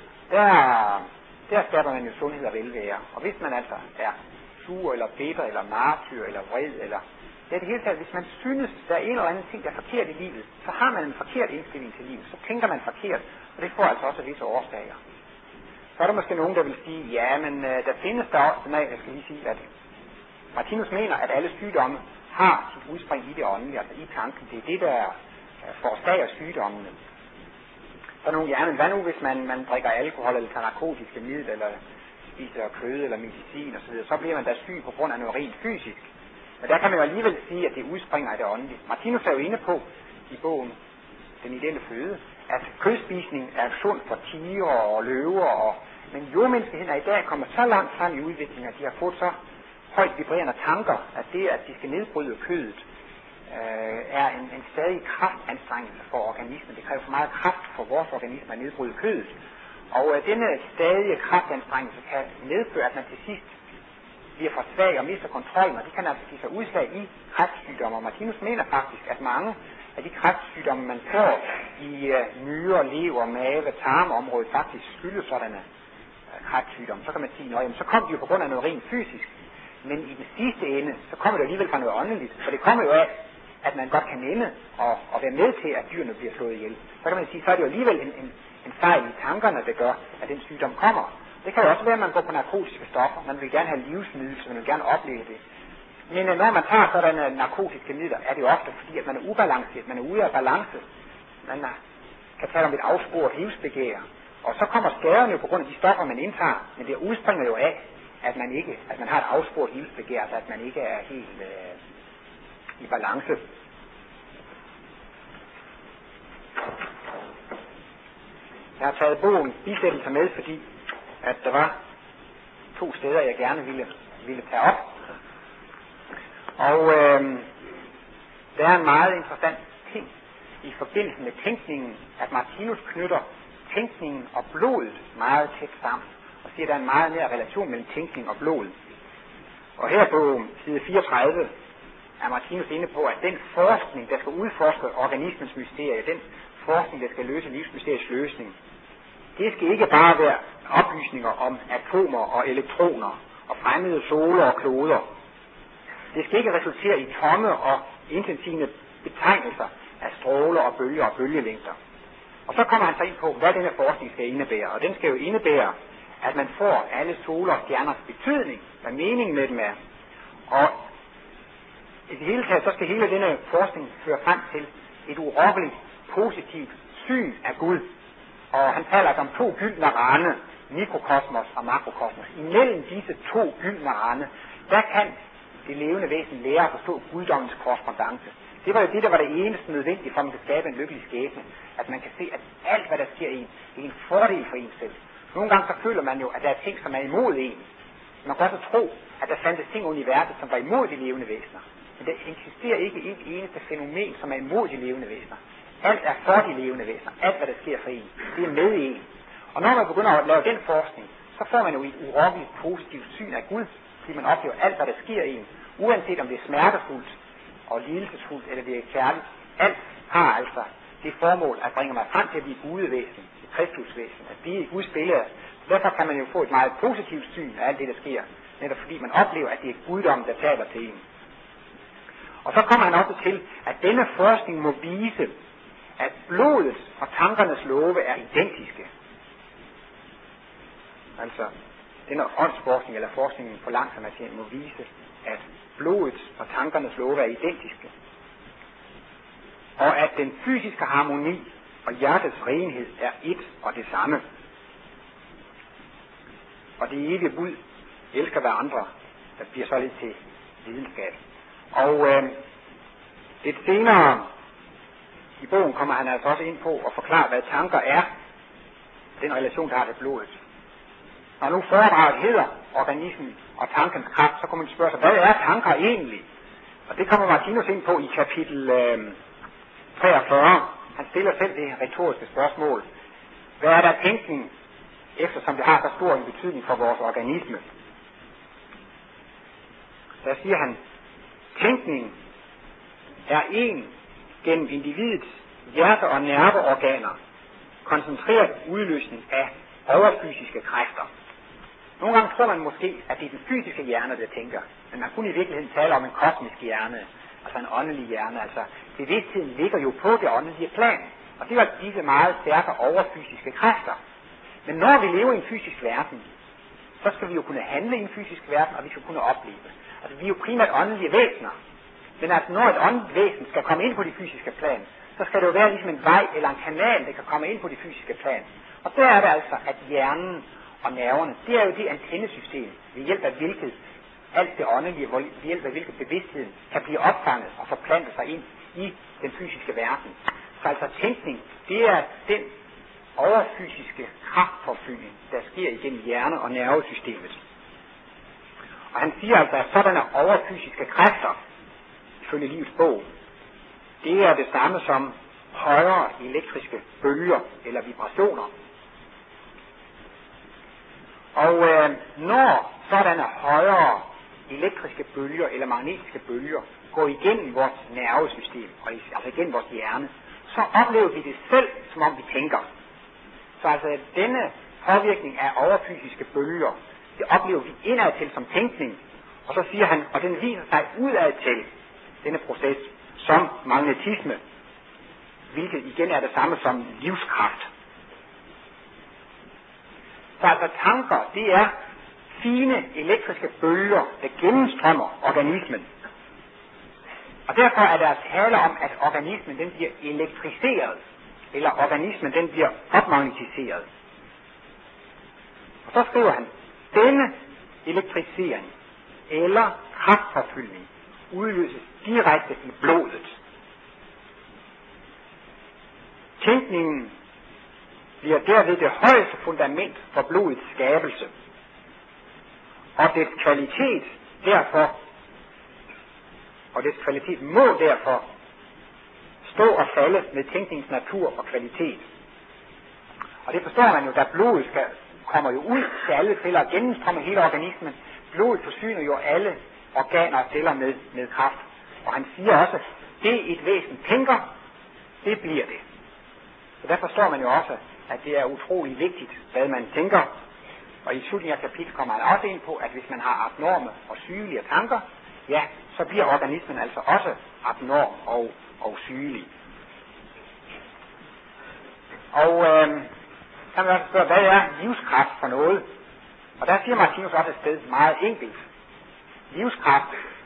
der skaber man jo sundhed og velvære. Og hvis man altså er sur, eller bitter, eller martyr, eller vred, eller det er det hele taget, hvis man synes, der er en eller anden ting, der er forkert i livet, så har man en forkert indstilling til livet, så tænker man forkert, og det får altså også visse årsager. Så er der måske nogen, der vil sige, ja, men der findes der også, nej, jeg skal lige sige, at Martinus mener, at alle sygdomme har sit udspring i det åndelige, altså i tanken. Det er det, der forårsager sygdommene. Så er nogen, ja, men hvad nu, hvis man drikker alkohol, eller tager narkotiske midler, eller spiser kød, eller medicin osv., så bliver man da syg på grund af noget rent fysisk. Men der kan man jo alligevel sige, at det udspringer af det åndelige. Martinus er jo inde på i bogen Den ideelle føde, at kødspisning er sund for tiger og løver, men jordmenneskeheden er i dag kommet så langt frem i udviklingen, at de har fået så højt vibrerende tanker, at det, at de skal nedbryde kødet, er en stadig kraftanstrengelse for organismen. Det kræver for meget kraft for vores organisme at nedbryde kødet. Og denne stadige kraftanstrengelse kan medføre, at man til sidst bliver for svag og mister kontrollen, og det kan altså give sig udslag i kræftsygdomme. Og Martinus mener faktisk, at mange af de kræftsygdomme, man får i nyre, lever, mave, tarmområdet, faktisk skyldes sådanne kræftsygdomme. Så kan man sige, så kom de jo på grund af noget rent fysisk. Men i den sidste ende, så kommer det alligevel fra noget åndeligt. For det kommer jo af, at man godt kan nemme og være med til, at dyrene bliver slået ihjel. Så kan man sige, så er det jo alligevel en fejl i tankerne, der gør, at den sygdom kommer. Det kan jo også være, at man går på narkotiske stoffer. Man vil gerne have livsnydelse, man vil gerne opleve det. Men når man tager sådanne narkotiske midler, er det jo ofte fordi, at man er ubalanceret, man er ude af balance. Man kan tale om et afsporet livsbegær. Og så kommer skaderne jo på grund af de stoffer, man indtager. Men det udspringer jo af, at man har et afsporet livsbegær, så at man ikke er helt i balance. Jeg har taget bogen Bisættelser med, fordi at der var 2 steder, jeg gerne ville tage op. Og der er en meget interessant ting i forbindelse med tænkningen, at Martinus knytter tænkningen og blodet meget tæt sammen, og siger, at der er en meget nær relation mellem tænkning og blod. Og her på side 34 er Martinus inde på, at den forskning, der skal udforske organismens mysterie, den forskning, der skal løse livsmysteriets løsning, det skal ikke bare være oplysninger om atomer og elektroner og fremmede soler og kloder. Det skal ikke resultere i tomme og intensive betegnelser af stråler og bølger og bølgelængder. Og så kommer han så ind på, hvad denne forskning skal indebære. Og den skal jo indebære, at man får alle soler og stjerners betydning, hvad meningen med dem er. Og I det hele taget, så skal hele denne forskning føre frem til et urokkeligt positivt syn af Gud. Og han taler om to gyldne rande, mikrokosmos og makrokosmos. Imellem disse to gyldne rande, der kan det levende væsen lære at forstå guddommens korrespondance. Det var jo det, der var det eneste nødvendige for, at man kan skabe en lykkelig skæbne. At man kan se, at alt, hvad der sker i en, det er en fordel for en selv. Nogle gange så føler man jo, at der er ting, som er imod en. Man kan også tro, at der fandtes ting i universet, som var imod de levende væsener. Men der eksisterer ikke et eneste fænomen, som er imod de levende væsener. Alt er for de levende væsener. Alt, hvad der sker for en, det er med i en. Og når man begynder at lave den forskning, så får man jo et urokkeligt positivt syn af Gud, fordi man oplever alt, hvad der sker i en. Uanset om det er smertefuldt og lidelsesfuldt, eller det er kærligt. Alt har altså det formål at bringe mig frem til at blive gudevæsen, et kristusvæsen, at blive i Guds billede. Derfor kan man jo få et meget positivt syn af alt det, der sker, netop fordi man oplever, at det er guddommen, der taler til en. Og så kommer han også til, at denne forskning må vise, at blodets og tankernes love er identiske. Altså, denne åndsforskning eller forskningen på langsom materien må vise, at blodets og tankernes love er identiske. Og at den fysiske harmoni og hjertets renhed er et og det samme. Og det evige bud elsker hverandre, der bliver så lidt til videnskab. Og lidt senere i bogen kommer han altså også ind på at forklare, hvad tanker er, den relation, der har til blodet. Når nu foredraget hedder organismen og tankens kraft, så kommer man spørge sig, hvad er tanker egentlig? Og det kommer Martinus ind på i kapitel 43. Han stiller selv det retoriske spørgsmål. Hvad er der tænkning, eftersom det har så stor en betydning for vores organisme? Der siger han, tænkning er en gennem individets hjerte- og nerveorganer koncentreret udløsning af overfysiske kræfter. Nogle gange tror man måske, at det er den fysiske hjerne, der tænker, men man kunne i virkeligheden tale om en kosmisk hjerne, altså en åndelig hjerne. Altså bevidstheden ligger jo på det åndelige plan, og det er disse meget stærke overfysiske kræfter. Men når vi lever i en fysisk verden, så skal vi jo kunne handle i en fysisk verden, og vi skal kunne opleve. Altså vi er jo primært åndelige væsener, men altså når et åndeligt væsen skal komme ind på det fysiske plan, så skal det jo være ligesom en vej eller en kanal, der kan komme ind på det fysiske plan. Og der er det altså, at hjernen og nerverne, det er jo det antennesystem, ved hjælp af hvilket alt det åndelige, ved hjælp af hvilket bevidstheden kan blive opfanget og forplante sig ind i den fysiske verden. Så altså tænkning, det er den overfysiske kraftforfyldning, der sker igennem hjerne- og nervesystemet. Og han siger altså, at sådanne overfysiske kræfter, ifølge livets bog, det er det samme som højere elektriske bølger eller vibrationer. Og når sådanne højere elektriske bølger eller magnetiske bølger går igennem vores nervesystem, altså igennem vores hjerne, så oplever vi det selv, som om vi tænker. Så altså denne påvirkning af overfysiske bølger, det oplever vi indad til som tænkning, og så siger han, og den viser sig udad til denne proces som magnetisme, hvilket igen er det samme som livskraft. Så altså tanker, det er fine elektriske bølger, der gennemstrømmer organismen. Og derfor er der tale om, at organismen den bliver elektriseret, eller organismen den bliver opmagnetiseret. Og så skriver han, denne elektrisering eller kraftforfyldning udløses direkte i blodet. Tænkningen bliver derved det højeste fundament for blodets skabelse, og dets kvalitet derfor, og dets kvalitet må derfor stå og falde med tænkningens natur og kvalitet. Og det forstår man jo, da blodet kommer jo ud til alle celler og gennemstrømmer hele organismen. Blodet forsyner jo alle organer og celler med kraft. Og han siger også, det et væsen tænker, det bliver det. Så der forstår man jo også, at det er utrolig vigtigt, hvad man tænker. Og i slutningen af kapitlet kommer han også ind på, at hvis man har abnorme og sygelige tanker, ja, så bliver organismen altså også abnorm og sygelig. Og kan man også spørge, hvad er livskraft for noget? Og der siger Martinus også et sted meget enkelt. Livskraft,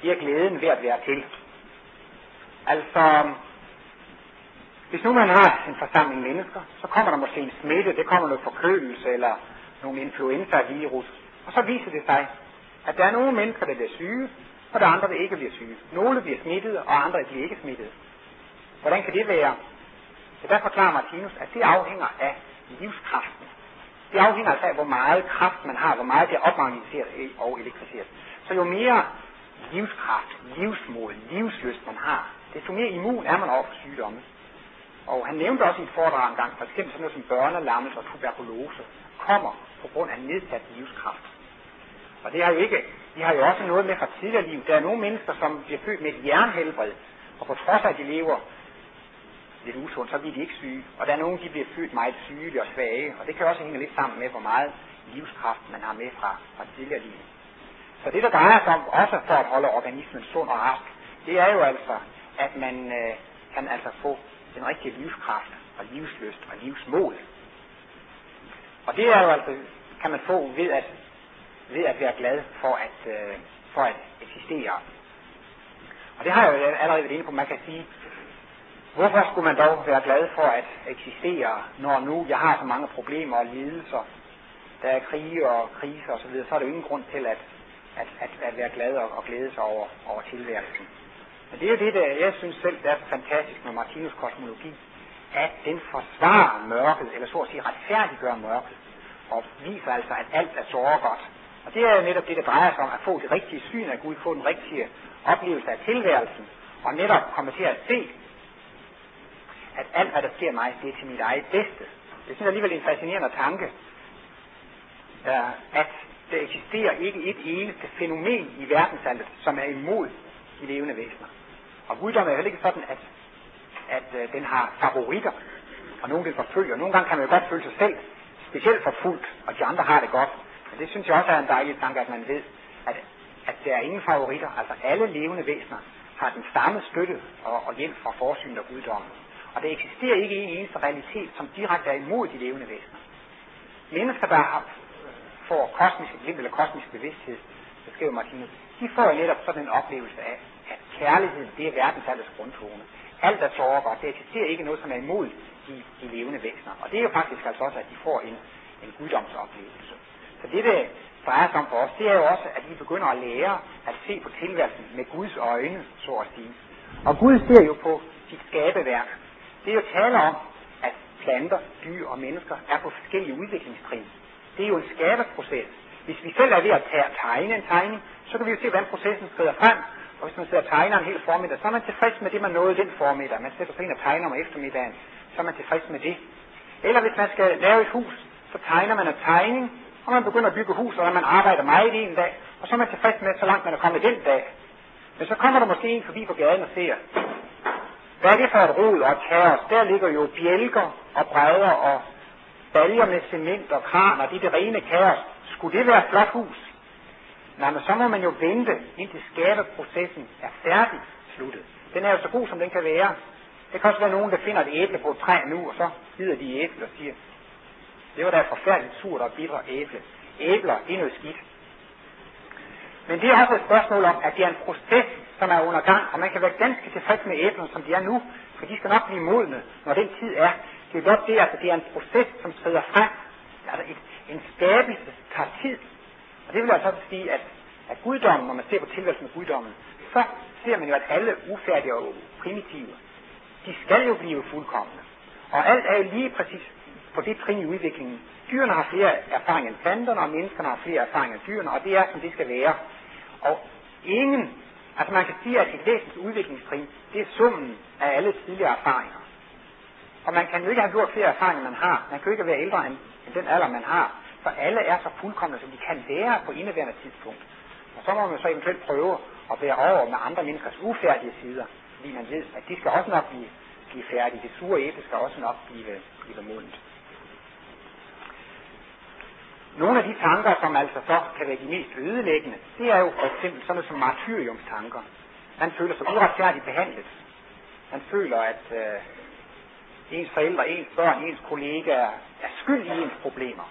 det er glæden ved at være til. Altså, hvis nu man har en forsamling mennesker, så kommer der måske en smitte, det kommer noget forkølelse eller nogle influenza-virus, og så viser det sig, at der er nogle mennesker, der bliver syge, og der er andre, der ikke bliver syge. Nogle bliver smittede, og andre bliver ikke smittede. Hvordan kan det være? Så der forklarer Martinus, at det afhænger af livskraften. Det afhænger altså af, hvor meget kraft man har, hvor meget det er opmagnetiseret og elektriseret. Så jo mere livskraft, livsmod, livslyst man har, desto mere immun er man over for sygdomme. Og han nævnte også i et foredrag engang, for eksempel sådan noget som børnelammelse og tuberkulose, kommer på grund af nedsat livskraft. Og det har jo også noget med fra tidligere liv. Der er nogle mennesker, som bliver født med et jernhelbred, og på trods af, at de lever lidt usundt, så bliver de ikke syge. Og der er nogen, de bliver født meget syge og svage, og det kan også hænge lidt sammen med, hvor meget livskraft man har med fra tidligere liv. Så det, der drejer sig om, også for at holde organismen sund og rask, det er jo altså, at man kan altså få den rigtige livskraft og livslyst og livsmål. Og det er jo altså, kan man få ved at være glad for at eksistere. Og det har jeg jo allerede været inde på. Man kan sige, hvorfor skulle man dog være glad for at eksistere, når nu jeg har så mange problemer og lidelser, der er krige og kriser osv., så er der jo ingen grund til at være glad og glæde sig over tilværelsen. Men det er det, der jeg synes selv, der er så fantastisk med Martinus' kosmologi, at den forsvarer mørket, eller så at sige retfærdiggør mørket, og viser altså, at alt er så godt. Og det er jo netop det, der drejer sig om, at få det rigtige syn af Gud, få den rigtige oplevelse af tilværelsen, og netop komme til at se, at alt, hvad der sker mig, det er til mit eget bedste. Det synes jeg alligevel er en fascinerende tanke, at der eksisterer ikke et eneste fænomen i verdensaltet, som er imod de levende væsener. Og guddommen er heller ikke sådan, at den har favoritter, og nogen den forfølger. Nogle gange kan man jo godt føle sig selv specielt forfulgt, og de andre har det godt. Men det synes jeg også er en dejlig tanke, at man ved, at der er ingen favoritter. Altså alle levende væsener har den samme støtte og hjælp fra forsynet af guddommen. Og der eksisterer ikke en eneste realitet, som direkte er imod de levende væsener. Mennesker, der får kosmisk glimt eller kosmisk bevidsthed, det skriver Martinus, de får jo netop sådan en oplevelse af, at kærligheden, det er verdensaldets grundtone. Alt er så godt. Der eksisterer ikke noget, som er imod de levende væsener. Og det er jo faktisk altså også, at de får en guddomsoplevelse. Så det drejer sig om for os, det er jo også, at vi begynder at lære at se på tilværelsen med Guds øjne, så at sige. Og Gud ser jo på sit skabeværk. Det er jo tale om, at planter, dyr og mennesker er på forskellige udviklingstrin. Det er jo en skaberproces. Hvis vi selv er ved at tegne en tegning, så kan vi jo se, hvordan processen skrider frem. Og hvis man sidder og tegner en hel formiddag, så er man tilfreds med det, man nåede den formiddag. Man sætter sig ind og tegner om eftermiddagen, så er man tilfreds med det. Eller hvis man skal lave et hus, så tegner man en tegning, og man begynder at bygge hus, og man arbejder meget en dag, og så er man tilfreds med, så langt man er kommet den dag. Men så kommer der måske en forbi på gaden og ser, hvad er det for et rod og et kaos? Der ligger jo bjælker og brædder og baljer med cement og kran, og det rene kaos. Skulle det være et flot hus? Nej, men så må man jo vente, indtil skaberprocessen er færdig sluttet. Den er jo så god, som den kan være. Det kan også være nogen, der finder et æble på et træ nu, og så bider de æble og siger, det var da et forfærdeligt surt og bitter æble. Æbler, det er noget skidt. Men det er også et spørgsmål om, at det er en proces, som er under gang, og man kan være ganske tilfreds med æblerne, som de er nu, for de skal nok blive modne, når den tid er. Det er godt det, at det er en proces, som skrider frem. Altså en skabelse tager tid. Og det vil altså sige, at guddommen, når man ser på tilværelsen af guddommen, så ser man jo, at alle ufærdige og primitive, de skal jo blive fuldkomne. Og alt er jo lige præcis på det trin i udviklingen. Dyrene har flere erfaringer end planterne, og menneskerne har flere erfaringer end dyrene, og det er, som det skal være. Og altså man kan sige, at et væsentligt udviklingstrin, det er summen af alle tidligere erfaringer. Og man kan jo ikke have gjort flere erfaringer, man har. Man kan jo ikke være ældre end den alder, man har. For alle er så fuldkomne, som de kan være på indeværende tidspunkt. Og så må man så eventuelt prøve at bære over med andre menneskers ufærdige sider. Fordi man ved, at de skal også nok blive færdige. Det sure æble skal også nok blive modent. Nogle af de tanker, som altså så kan være de mest ødelæggende, det er jo for eksempel sådan noget som martyriumstanker. Man føler sig uretfærdigt behandlet. Man føler, at ens forældre, ens børn, ens kollegaer er skyld i ens problemer.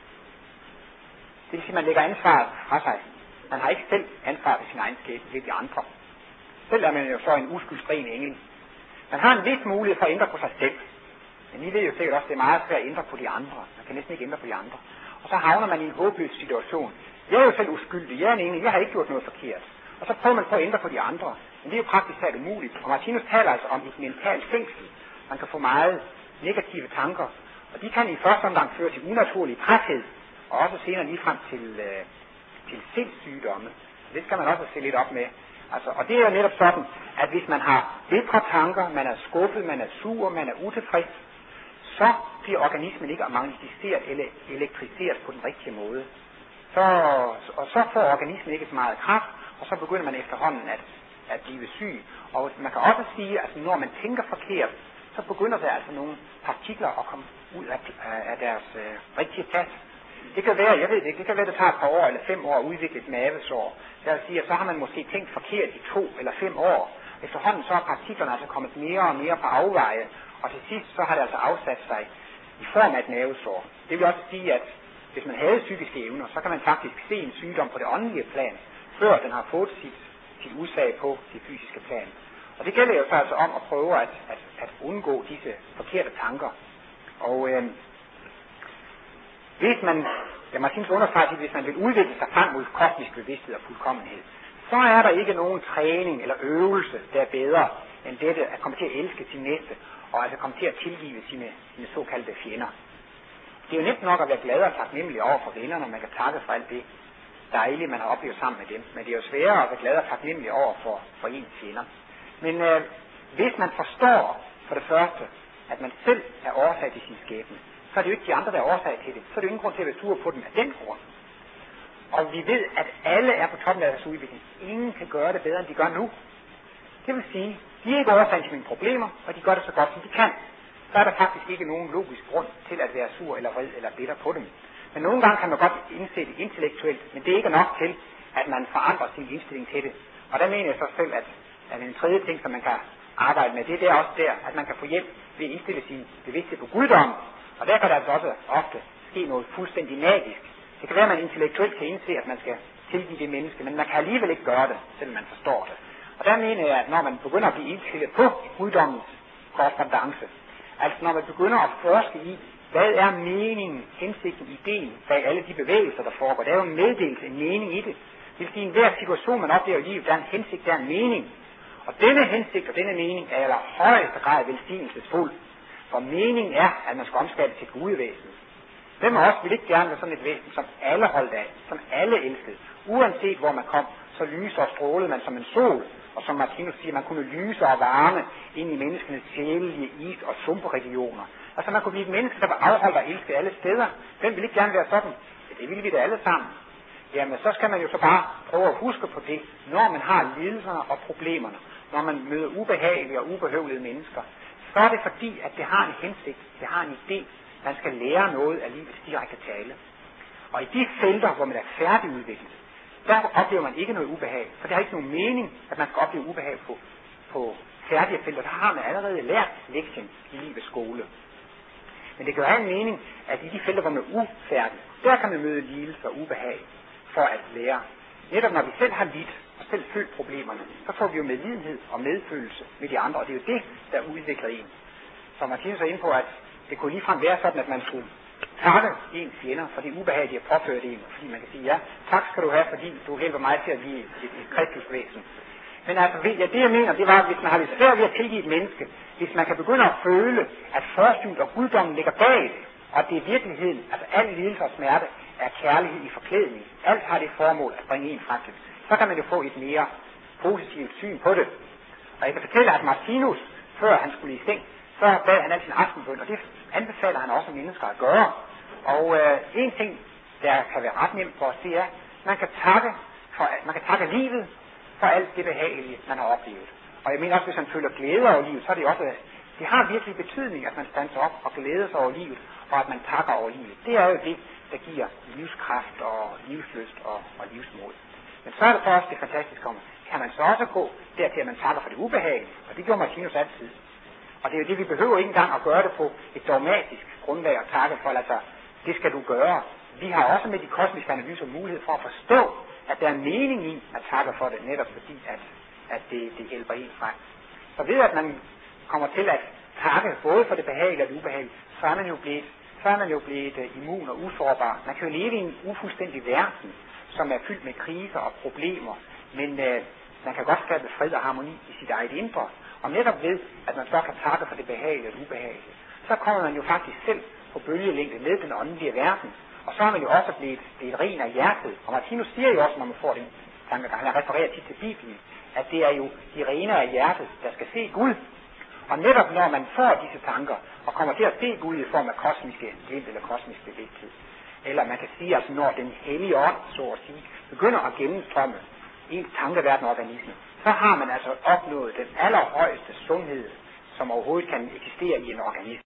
Det vil sige, at man lægger ansvaret fra sig. Man har ikke selv ansvar for sin egen skæbne, det er de andre. Selv er man jo så en uskyldsren engel. Man har en vis mulighed for at ændre på sig selv. Men I ved jo sikkert også, at det er meget svært at ændre på de andre. Man kan næsten ikke ændre på de andre. Og så havner man i en håbløs situation. Jeg er jo selv uskyldig. Jeg er en engel. Jeg har ikke gjort noget forkert. Og så prøver man på at ændre på de andre. Men det er jo praktisk talt umuligt. Og Martinus taler altså om et mentalt fængsel. Man kan få meget negative tanker. Og de kan i første omgang føre til unaturlig træthed. Og også senere ligefrem til sindssygdomme. Det skal man også se lidt op med. Altså, og det er jo netop sådan, at hvis man har bitre tanker, man er skuffet, man er sur, man er utilfreds, så bliver organismen ikke magnetiseret eller elektriseret på den rigtige måde. Så får organismen ikke så meget kraft, og så begynder man efterhånden at blive syg. Og man kan også sige, at når man tænker forkert, så begynder der altså nogle partikler at komme ud af deres rigtige plads. Det kan være, jeg ved det ikke, det kan være, det tager et par år eller 5 år at udvikle et mavesår. Det vil sige, at så har man måske tænkt forkert i 2 eller 5 år. Efterhånden så er partiklerne altså kommet mere og mere på afveje, og til sidst så har det altså afsat sig i form af et mavesår. Det vil også sige, at hvis man havde psykiske evner, så kan man faktisk se en sygdom på det åndelige plan, før den har fået sit udsag på det fysiske plan. Og det gælder jo så altså om at prøve at undgå disse forkerte tanker. Og hvis man, Martinus understreger, at hvis man vil udvikle sig frem mod kosmisk bevidsthed og fuldkommenhed, så er der ikke nogen træning eller øvelse, der er bedre end dette at komme til at elske sin næste, og altså komme til at tilgive sine såkaldte fjender. Det er jo nemt nok at være glad og taknemmelig over for vennerne, man kan takke for alt det dejlige, man har oplevet sammen med dem. Men det er jo sværere at være glad og taknemmelig over for ens fjender. Men hvis man forstår for det første, at man selv er årsag til sin skæbne, så er det jo ikke de andre, der er årsag til det. Så er det jo ingen grund til at være sur på dem af den grund. Og vi ved, at alle er på toppen af deres udvikling. Ingen kan gøre det bedre, end de gør nu. Det vil sige, de er ikke årsag til mine problemer, og de gør det så godt, som de kan. Så er der faktisk ikke nogen logisk grund til at være sur eller vred eller bitter på dem. Men nogle gange kan man godt indse det intellektuelt, men det er ikke nok til, at man forandrer sin indstilling til det. Og der mener jeg så selv, at en tredje ting, som man kan arbejde med, det er også der, at man kan få hjælp ved at indstille sin bevidsthed på guddommen. Og der kan der altså også ofte ske noget fuldstændig magisk. Det kan være, at man intellektuelt kan indse, at man skal tilgive det menneske, men man kan alligevel ikke gøre det, selvom man forstår det. Og der mener jeg, at når man begynder at blive indstillet på guddommens korrespondance, altså når man begynder at forske i, hvad er meningen, hensigten, ideen bag alle de bevægelser, der foregår, der er jo en meddelelse, en mening i det. Det vil sige, at enhver situation, man oplever i livet, der er en hensigt, der er en mening. Og denne hensigt og denne mening er i allerhøjeste grad velsignelsesfuld. For meningen er, at man skal omskabe til et gudevæsen. Hvem af os vil ikke gerne være sådan et væsen, som alle holdt af, som alle elskede. Uanset hvor man kom, så lyser og strålede man som en sol. Og som Martinus siger, man kunne lyse og varme ind i menneskenes sjælelige is- og sumperegioner. Altså man kunne blive et menneske, der var afholdt og elsket alle steder. Hvem vil ikke gerne være sådan? Ja, det ville vi da alle sammen. Jamen så skal man jo så bare prøve at huske på det, når man har lidelserne og problemerne, når man møder ubehagelige og ubehøvlede mennesker, så er det fordi, at det har en hensigt, det har en idé, man skal lære noget af livets direkte tale. Og i de felter, hvor man er færdigudviklet, der oplever man ikke noget ubehag, for det har ikke nogen mening, at man skal opleve ubehag på færdige felter. Der har man allerede lært lektien i livets skole. Men det kan jo have en mening, at i de felter, hvor man er ufærdig, der kan man møde lidelse og ubehag for at lære. Netop når vi selv har lidt og selv følt problemerne, så får vi jo medlidenhed og medfølelse med de andre, og det er jo det, der udvikler en. Så Martinus er inde på, at det kunne ligefrem være sådan, at man skulle takke ens fjender for det ubehag, de har påført en, fordi man kan sige, ja, tak skal du have, fordi du hjælper mig til at blive et kristus væsen. Men altså, det jeg mener, det var, at hvis man har lidt svært ved at tilgive et menneske, hvis man kan begynde at føle, at forsyn og guddommen ligger bag det, og det er virkeligheden, altså al lidelse og smerte, er kærlighed i forklædning. Alt har det formål at bringe en frem til. Så kan man jo få et mere positivt syn på det. Og jeg kan fortælle, at Martinus, før han skulle i seng, så bad han altid en aftenbøn, og det anbefaler han også mennesker at gøre. Og en ting, der kan være ret nemt for os, det er, man kan takke livet for alt det behagelige, man har oplevet. Og jeg mener også, hvis man føler glæde over livet, så er det også, det har virkelig betydning, at man standser op og glæder sig over livet, og at man takker over livet. Det er jo det, der giver livskraft og livslyst og livsmod. Men så er det så også det fantastiske om, kan man så også gå dertil, at man takker for det ubehagelige, og det gjorde Martinus altid. Og det er jo det, vi behøver ikke engang at gøre det på et dogmatisk grundlag og takke for, altså, det skal du gøre. Vi har også med de kosmiske analyser mulighed for at forstå, at der er mening i at takke for det, netop fordi, at det hjælper en frem. Så ved at man kommer til at takke både for det behagelige og det ubehagelige, så er man jo blevet immun og usårbar. Man kan jo leve i en ufuldstændig verden, som er fyldt med kriser og problemer, men man kan godt skabe fred og harmoni i sit eget indre. Og netop ved, at man så kan takke for det behagelige og det ubehagelige, så kommer man jo faktisk selv på bølgelængde med den åndelige verden. Og så er man jo også blevet ren af hjertet. Og Martinus siger jo også, når man får den tankegang, han refererer tit til Bibelen, at det er jo de rene af hjertet, der skal se Gud. Og netop når man får disse tanker, og kommer til at se Gud i form af kosmiske glimt eller kosmisk bevidsthed, eller man kan sige, at når den hellige ånd, så at sige, begynder at gennemstrømme ens tankeverden og organisme, så har man altså opnået den allerhøjeste sundhed, som overhovedet kan eksistere i en organisme.